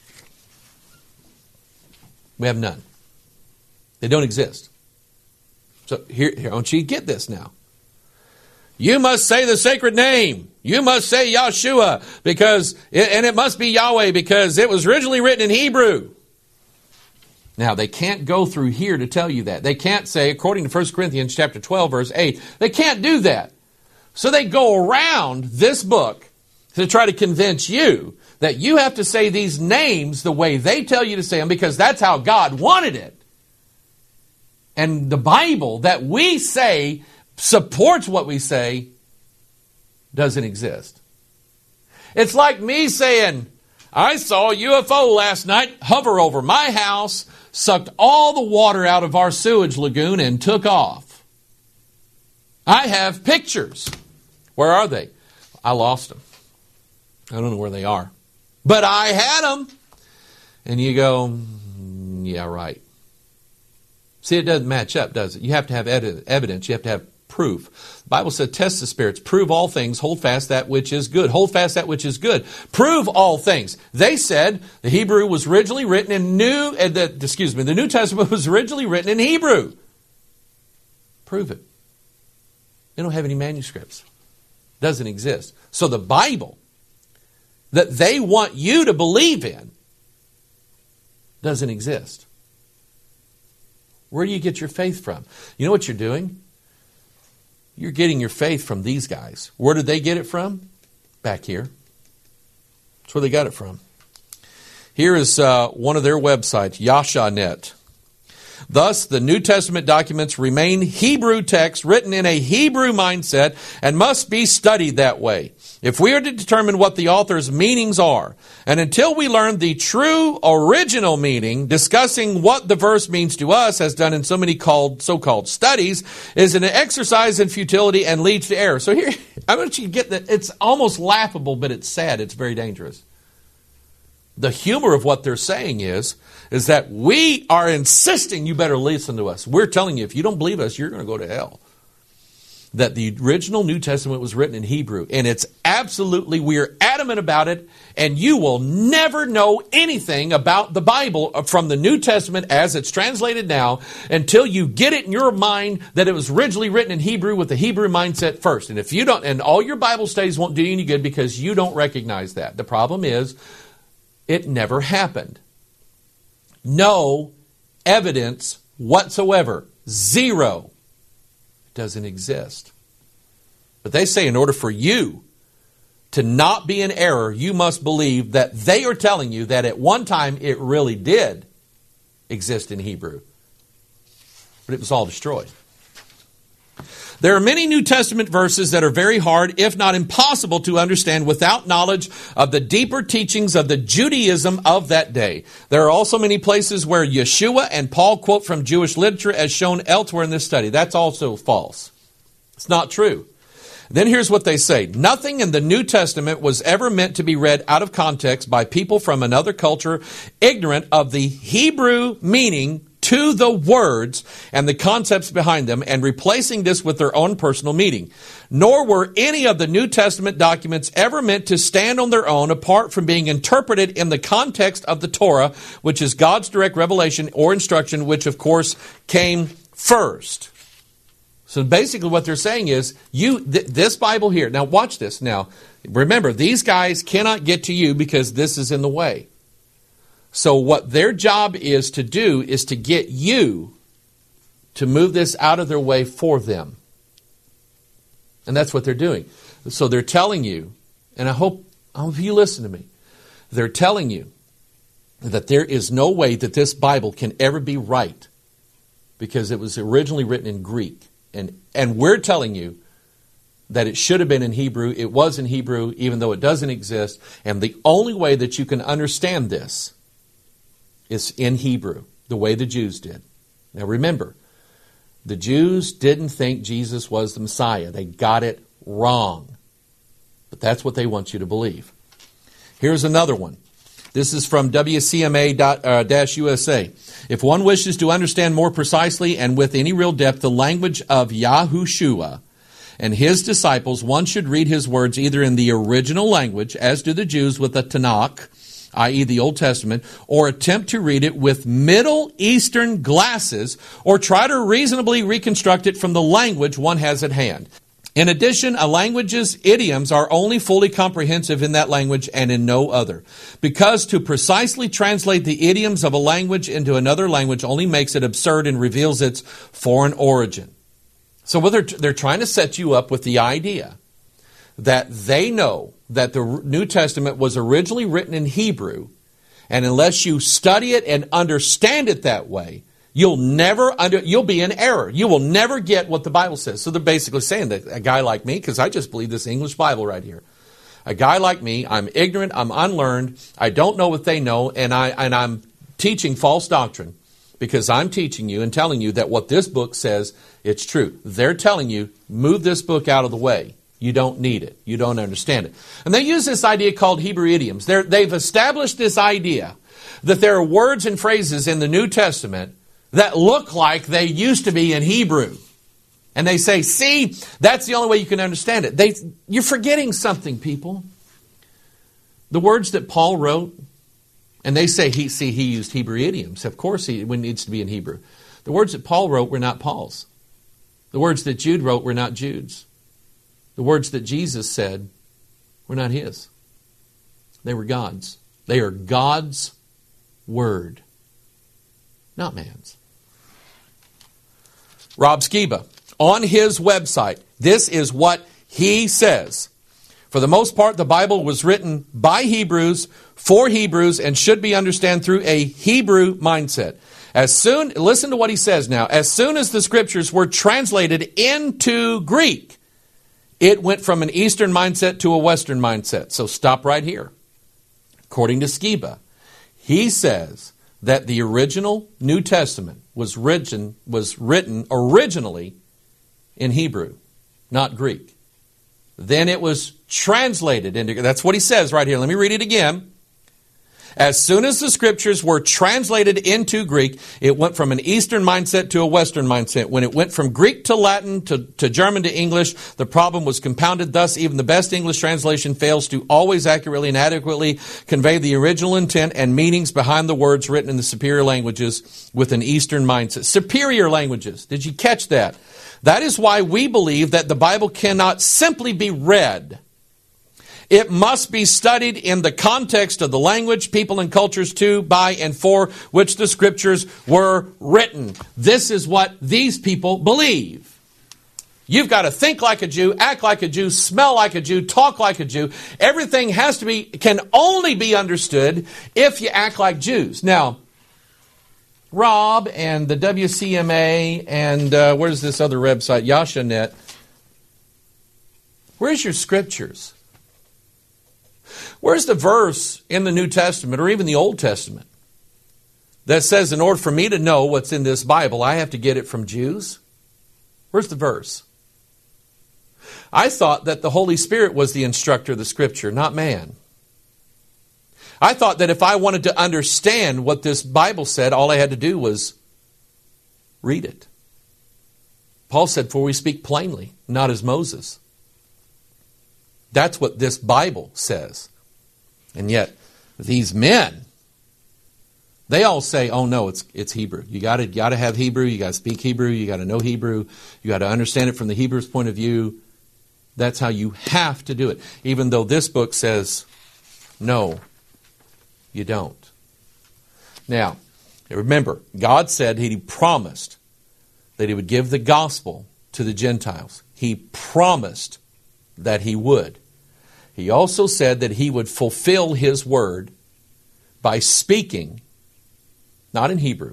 We have none. They don't exist. So here, I want you to get this now. You must say the sacred name. You must say Yahshua, and it must be Yahweh because it was originally written in Hebrew. Now, they can't go through here to tell you that. They can't say, according to 1 Corinthians chapter 12, verse 8, they can't do that. So they go around this book to try to convince you that you have to say these names the way they tell you to say them because that's how God wanted it. And the Bible that we say supports what we say doesn't exist. It's like me saying, I saw a UFO last night hover over my house, sucked all the water out of our sewage lagoon and took off. I have pictures. Where are they? I lost them. I don't know where they are. But I had them. And you go, yeah, right. See, it doesn't match up, does it? You have to have evidence. You have to have proof. The Bible said, test the spirits, prove all things, hold fast that which is good. Hold fast that which is good. Prove all things. They said the Hebrew was originally written in the New Testament was originally written in Hebrew. Prove it. They don't have any manuscripts. Doesn't exist. So the Bible that they want you to believe in doesn't exist. Where do you get your faith from? You know what you're doing? You're getting your faith from these guys. Where did they get it from? Back here. That's where they got it from. Here is one of their websites, Yashanet. Thus, the New Testament documents remain Hebrew texts written in a Hebrew mindset and must be studied that way. If we are to determine what the author's meanings are, and until we learn the true original meaning, discussing what the verse means to us, as done in so many so-called studies, is an exercise in futility and leads to error. So here, I want you to get that. It's almost laughable, but it's sad. It's very dangerous. The humor of what they're saying is that we are insisting you better listen to us. We're telling you, if you don't believe us, you're going to go to hell. That the original New Testament was written in Hebrew. And it's absolutely, we're adamant about it. And you will never know anything about the Bible from the New Testament as it's translated now until you get it in your mind that it was originally written in Hebrew with the Hebrew mindset first. And if you don't, and all your Bible studies won't do you any good because you don't recognize that. The problem is, it never happened. No evidence whatsoever. 0. It doesn't exist. But they say in order for you to not be in error, you must believe that they are telling you that at one time it really did exist in Hebrew. But it was all destroyed. There are many New Testament verses that are very hard, if not impossible, to understand without knowledge of the deeper teachings of the Judaism of that day. There are also many places where Yeshua and Paul quote from Jewish literature as shown elsewhere in this study. That's also false. It's not true. Then here's what they say. Nothing in the New Testament was ever meant to be read out of context by people from another culture, ignorant of the Hebrew meaning to the words and the concepts behind them, and replacing this with their own personal meaning. Nor were any of the New Testament documents ever meant to stand on their own apart from being interpreted in the context of the Torah, which is God's direct revelation or instruction, which of course came first. So basically what they're saying is, this Bible here, now watch this. Now, remember, these guys cannot get to you because this is in the way. So what their job is to do is to get you to move this out of their way for them. And that's what they're doing. So they're telling you, and I hope you listen to me, they're telling you that there is no way that this Bible can ever be right because it was originally written in Greek. And we're telling you that it should have been in Hebrew. It was in Hebrew, even though it doesn't exist. And the only way that you can understand this is in Hebrew, the way the Jews did. Now remember, the Jews didn't think Jesus was the Messiah. They got it wrong. But that's what they want you to believe. Here's another one. This is from WCMA-USA. If one wishes to understand more precisely and with any real depth the language of Yahushua and his disciples, one should read his words either in the original language, as do the Jews with the Tanakh, i.e. the Old Testament, or attempt to read it with Middle Eastern glasses, or try to reasonably reconstruct it from the language one has at hand. In addition, a language's idioms are only fully comprehensive in that language and in no other. Because to precisely translate the idioms of a language into another language only makes it absurd and reveals its foreign origin. So they're trying to set you up with the idea that they know that the New Testament was originally written in Hebrew, and unless you study it and understand it that way, you'll be in error. You will never get what the Bible says. So they're basically saying that a guy like me, because I just believe this English Bible right here, a guy like me, I'm ignorant, I'm unlearned, I don't know what they know, and I'm teaching false doctrine because I'm teaching you and telling you that what this book says, it's true. They're telling you, move this book out of the way. You don't need it. You don't understand it. And they use this idea called Hebrew idioms. They've established this idea that there are words and phrases in the New Testament that look like they used to be in Hebrew. And they say, see, that's the only way you can understand it. You're forgetting something, people. The words that Paul wrote, and they say he used Hebrew idioms. Of course, it needs to be in Hebrew. The words that Paul wrote were not Paul's. The words that Jude wrote were not Jude's. The words that Jesus said were not his. They were God's. They are God's word, not man's. Rob Skiba, on his website, this is what he says. For the most part, the Bible was written by Hebrews, for Hebrews, and should be understood through a Hebrew mindset. Listen to what he says now. As soon as the Scriptures were translated into Greek, it went from an Eastern mindset to a Western mindset. So stop right here. According to Skiba, he says that the original New Testament was written originally in Hebrew, not Greek. Then it was translated into, that's what he says right here. Let me read it again. As soon as the Scriptures were translated into Greek, it went from an Eastern mindset to a Western mindset. When it went from Greek to Latin to German to English, the problem was compounded. Thus, even the best English translation fails to always accurately and adequately convey the original intent and meanings behind the words written in the superior languages with an Eastern mindset. Superior languages. Did you catch that? That is why we believe that the Bible cannot simply be read. It must be studied in the context of the language, people, and cultures to, by, and for which the Scriptures were written. This is what these people believe. You've got to think like a Jew, act like a Jew, smell like a Jew, talk like a Jew. Everything can only be understood if you act like Jews. Now, Rob and the WCMA and where's this other website, YashaNet, where's your Scriptures? Where's the verse in the New Testament or even the Old Testament that says in order for me to know what's in this Bible, I have to get it from Jews? Where's the verse? I thought that the Holy Spirit was the instructor of the Scripture, not man. I thought that if I wanted to understand what this Bible said, all I had to do was read it. Paul said, for we speak plainly, not as Moses. That's what this Bible says. And yet, these men, they all say, oh no, it's Hebrew. You got to have Hebrew, you got to speak Hebrew, you got to know Hebrew, you got to understand it from the Hebrew's point of view. That's how you have to do it. Even though this book says, no, you don't. Now, remember, God said He promised that He would give the gospel to the Gentiles. He promised that He would. He also said that He would fulfill His word by speaking, not in Hebrew,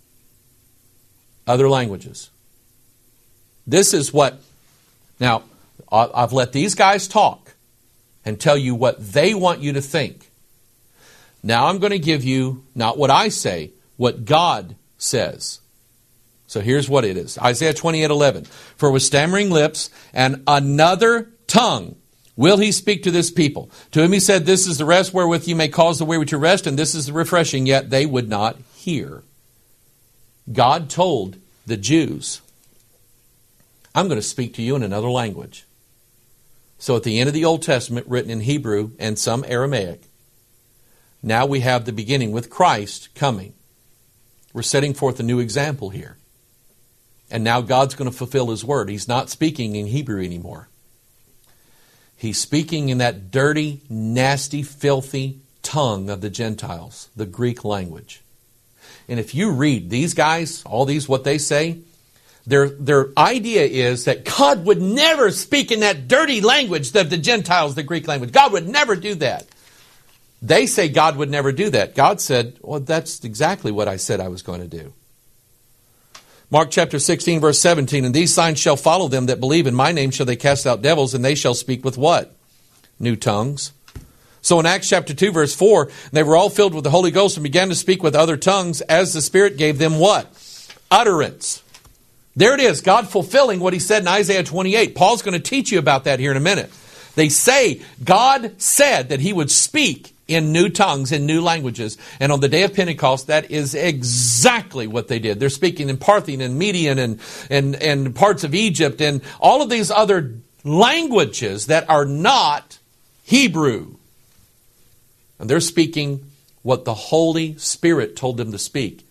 other languages. This is what, now, I've let these guys talk and tell you what they want you to think. Now I'm going to give you, not what I say, what God says. So here's what it is. Isaiah 28:11. For with stammering lips and another tongue will he speak to this people. To whom he said, this is the rest wherewith you may cause the weary to rest, and this is the refreshing, yet they would not hear. God told the Jews, I'm going to speak to you in another language. So at the end of the Old Testament, written in Hebrew and some Aramaic, now we have the beginning with Christ coming. We're setting forth a new example here. And now God's going to fulfill His word. He's not speaking in Hebrew anymore. He's speaking in that dirty, nasty, filthy tongue of the Gentiles, the Greek language. And if you read these guys, all these, what they say, their idea is that God would never speak in that dirty language of the Gentiles, the Greek language. God would never do that. They say God would never do that. God said, well, that's exactly what I said I was going to do. Mark chapter 16, verse 17, and these signs shall follow them that believe in my name shall they cast out devils, and they shall speak with what? New tongues. So in Acts chapter 2, verse 4, they were all filled with the Holy Ghost and began to speak with other tongues as the Spirit gave them what? Utterance. There it is, God fulfilling what He said in Isaiah 28. Paul's going to teach you about that here in a minute. They say God said that He would speak in new tongues, in new languages. And on the day of Pentecost, that is exactly what they did. They're speaking in Parthian and Median and parts of Egypt and all of these other languages that are not Hebrew. And they're speaking what the Holy Spirit told them to speak.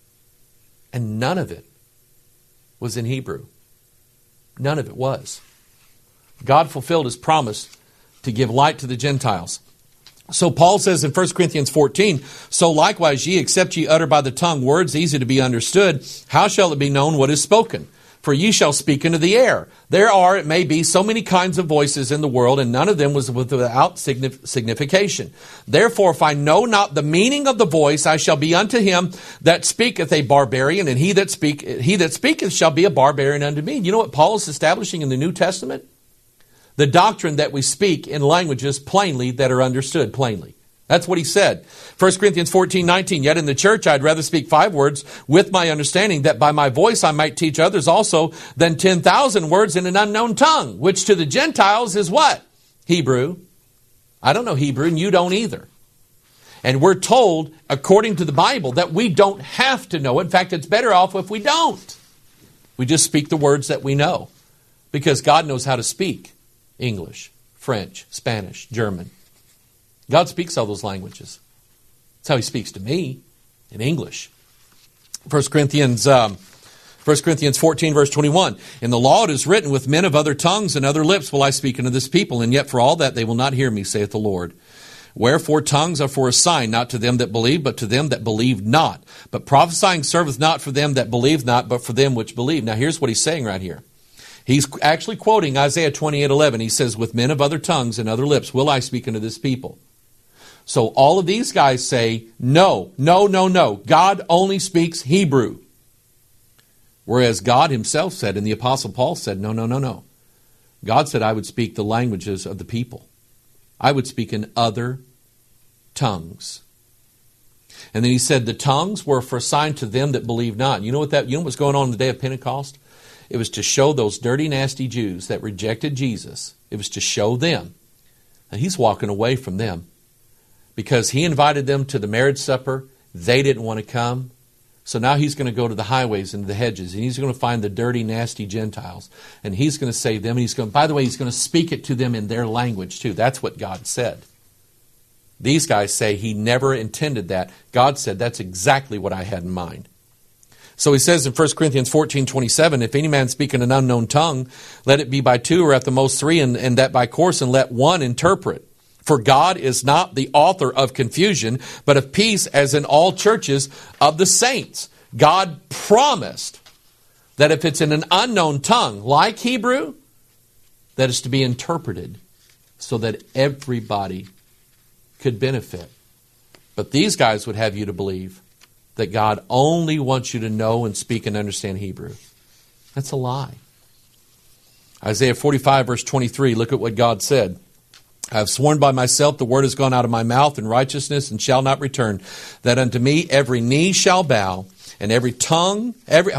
And none of it was in Hebrew. None of it was. God fulfilled His promise to give light to the Gentiles. So Paul says in 1 Corinthians 14, so likewise ye, except ye utter by the tongue words easy to be understood, how shall it be known what is spoken? For ye shall speak into the air. There are, it may be, so many kinds of voices in the world, and none of them was without signification. Therefore, if I know not the meaning of the voice, I shall be unto him that speaketh a barbarian, and he that speaketh shall be a barbarian unto me. You know what Paul is establishing in the New Testament? The doctrine that we speak in languages plainly that are understood plainly. That's what he said. 1 Corinthians 14:19, yet in the church I'd rather speak 5 words with my understanding, that by my voice I might teach others also, than 10,000 words in an unknown tongue, which to the Gentiles is what? Hebrew. I don't know Hebrew, and you don't either. And we're told, according to the Bible, that we don't have to know it. In fact, it's better off if we don't. We just speak the words that we know, because God knows how to speak English, French, Spanish, German. God speaks all those languages. That's how He speaks to me, in English. 1 Corinthians 14, verse 21. In the law it is written, with men of other tongues and other lips will I speak unto this people, and yet for all that they will not hear me, saith the Lord. Wherefore tongues are for a sign, not to them that believe, but to them that believe not. But prophesying serveth not for them that believe not, but for them which believe. Now here's what he's saying right here. He's actually quoting Isaiah 28:11. He says, with men of other tongues and other lips will I speak unto this people. So all of these guys say, no. God only speaks Hebrew. Whereas God Himself said, and the Apostle Paul said, no. God said, I would speak the languages of the people. I would speak in other tongues. And then He said, the tongues were for a sign to them that believe not. You know what's going on the day of Pentecost? It was to show those dirty, nasty Jews that rejected Jesus. It was to show them that He's walking away from them. Because He invited them to the marriage supper. They didn't want to come. So now He's going to go to the highways and the hedges. And He's going to find the dirty, nasty Gentiles. And He's going to save them. And by the way, He's going to speak it to them in their language too. That's what God said. These guys say He never intended that. God said, that's exactly what I had in mind. So he says in 1 Corinthians 14:27, if any man speak in an unknown tongue, let it be by 2 or at the most 3, and that by course, and let one interpret. For God is not the author of confusion, but of peace, as in all churches of the saints. God promised that if it's in an unknown tongue, like Hebrew, that it's to be interpreted so that everybody could benefit. But these guys would have you to believe that God only wants you to know and speak and understand Hebrew. That's a lie. Isaiah 45, verse 23, look at what God said. I have sworn by myself, the word has gone out of my mouth in righteousness and shall not return, that unto me every knee shall bow, And every tongue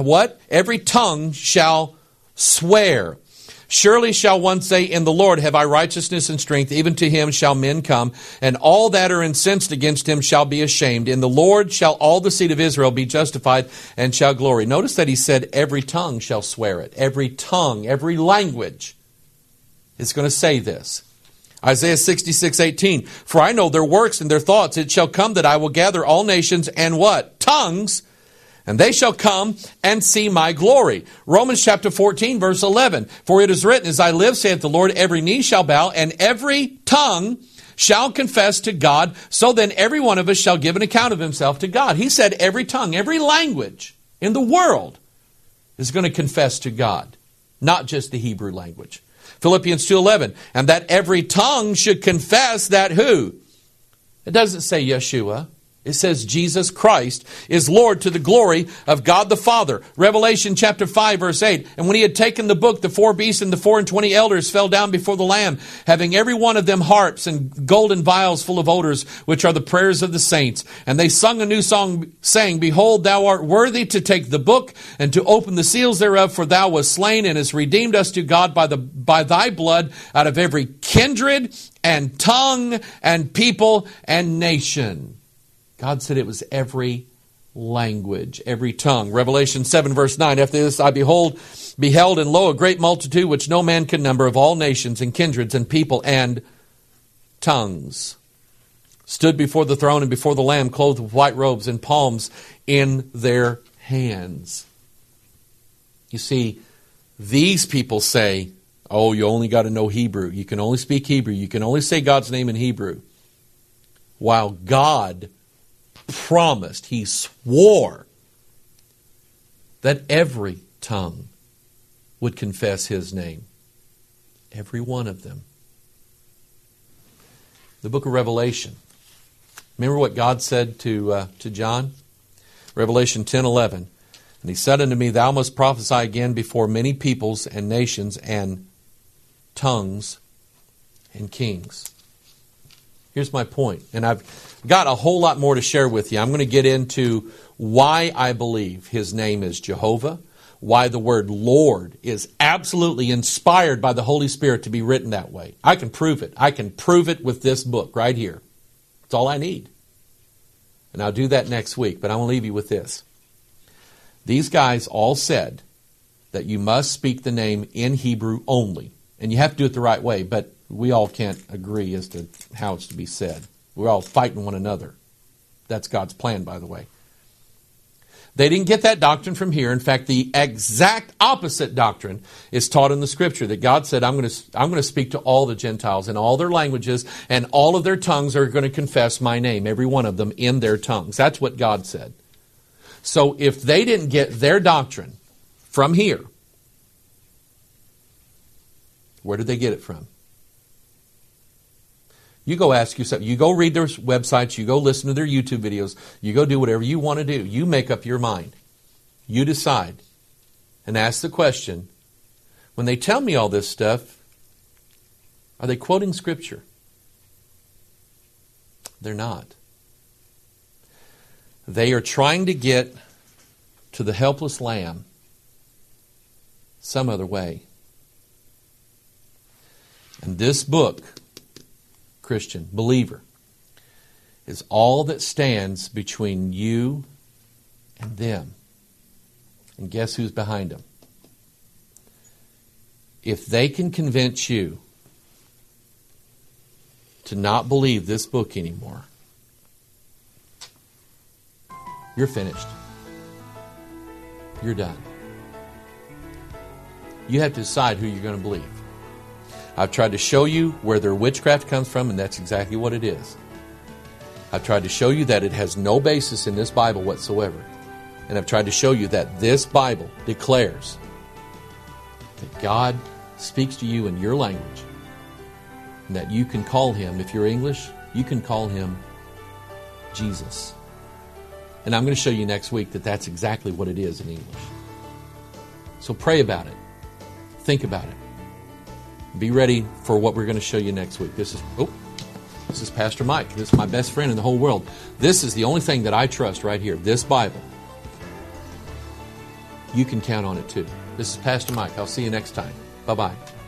shall swear. Surely shall one say, in the Lord have I righteousness and strength, even to him shall men come, and all that are incensed against him shall be ashamed. In the Lord shall all the seed of Israel be justified and shall glory. Notice that he said every tongue shall swear it. Every tongue, every language is going to say this. Isaiah 66:18, for I know their works and their thoughts. It shall come that I will gather all nations and what? Tongues. And they shall come and see my glory. Romans chapter 14, verse 11. For it is written, as I live, saith the Lord, every knee shall bow, and every tongue shall confess to God. So then every one of us shall give an account of himself to God. He said every tongue, every language in the world is going to confess to God. Not just the Hebrew language. Philippians 2:11. And that every tongue should confess that who? It doesn't say Yeshua. It says Jesus Christ is Lord to the glory of God the Father. Revelation chapter 5 verse 8. And when he had taken the book, the 4 beasts and the 24 elders fell down before the Lamb, having every one of them harps and golden vials full of odors, which are the prayers of the saints. And they sung a new song, saying, Behold, thou art worthy to take the book and to open the seals thereof, for thou wast slain and hast redeemed us to God by thy blood out of every kindred and tongue and people and nation. God said it was every language, every tongue. Revelation 7 verse 9, after this I beheld, and lo, a great multitude which no man can number, of all nations and kindreds and people and tongues, stood before the throne and before the Lamb, clothed with white robes and palms in their hands. You see, these people say, oh, you only got to know Hebrew. You can only speak Hebrew. You can only say God's name in Hebrew. While God promised, he swore that every tongue would confess his name. Every one of them. The book of Revelation. Remember what God said to John? Revelation 10:11. And he said unto me, Thou must prophesy again before many peoples and nations and tongues and kings. Here's my point, and I've got a whole lot more to share with you. I'm going to get into why I believe his name is Jehovah, why the word Lord is absolutely inspired by the Holy Spirit to be written that way. I can prove it. I can prove it with this book right here. It's all I need. And I'll do that next week, but I want to leave you with this. These guys all said that you must speak the name in Hebrew only, and you have to do it the right way, but we all can't agree as to how it's to be said. We're all fighting one another. That's God's plan, by the way. They didn't get that doctrine from here. In fact, the exact opposite doctrine is taught in the Scripture, that God said, I'm going to speak to all the Gentiles in all their languages, and all of their tongues are going to confess my name, every one of them in their tongues. That's what God said. So if they didn't get their doctrine from here, where did they get it from? You go ask yourself, you go read their websites, you go listen to their YouTube videos, you go do whatever you want to do. You make up your mind. You decide. And ask the question, when they tell me all this stuff, are they quoting Scripture? They're not. They are trying to get to the helpless lamb some other way. And this book, Christian, believer, is all that stands between you and them. And guess who's behind them? If they can convince you to not believe this book anymore, you're finished. You're done. You have to decide who you're going to believe. I've tried to show you where their witchcraft comes from, and that's exactly what it is. I've tried to show you that it has no basis in this Bible whatsoever. And I've tried to show you that this Bible declares that God speaks to you in your language, and that you can call him, if you're English, you can call him Jesus. And I'm going to show you next week that that's exactly what it is in English. So pray about it. Think about it. Be ready for what we're going to show you next week. This is Pastor Mike. This is my best friend in the whole world. This is the only thing that I trust right here, this Bible. you can count on it too. This is Pastor Mike. I'll see you next time. Bye-bye.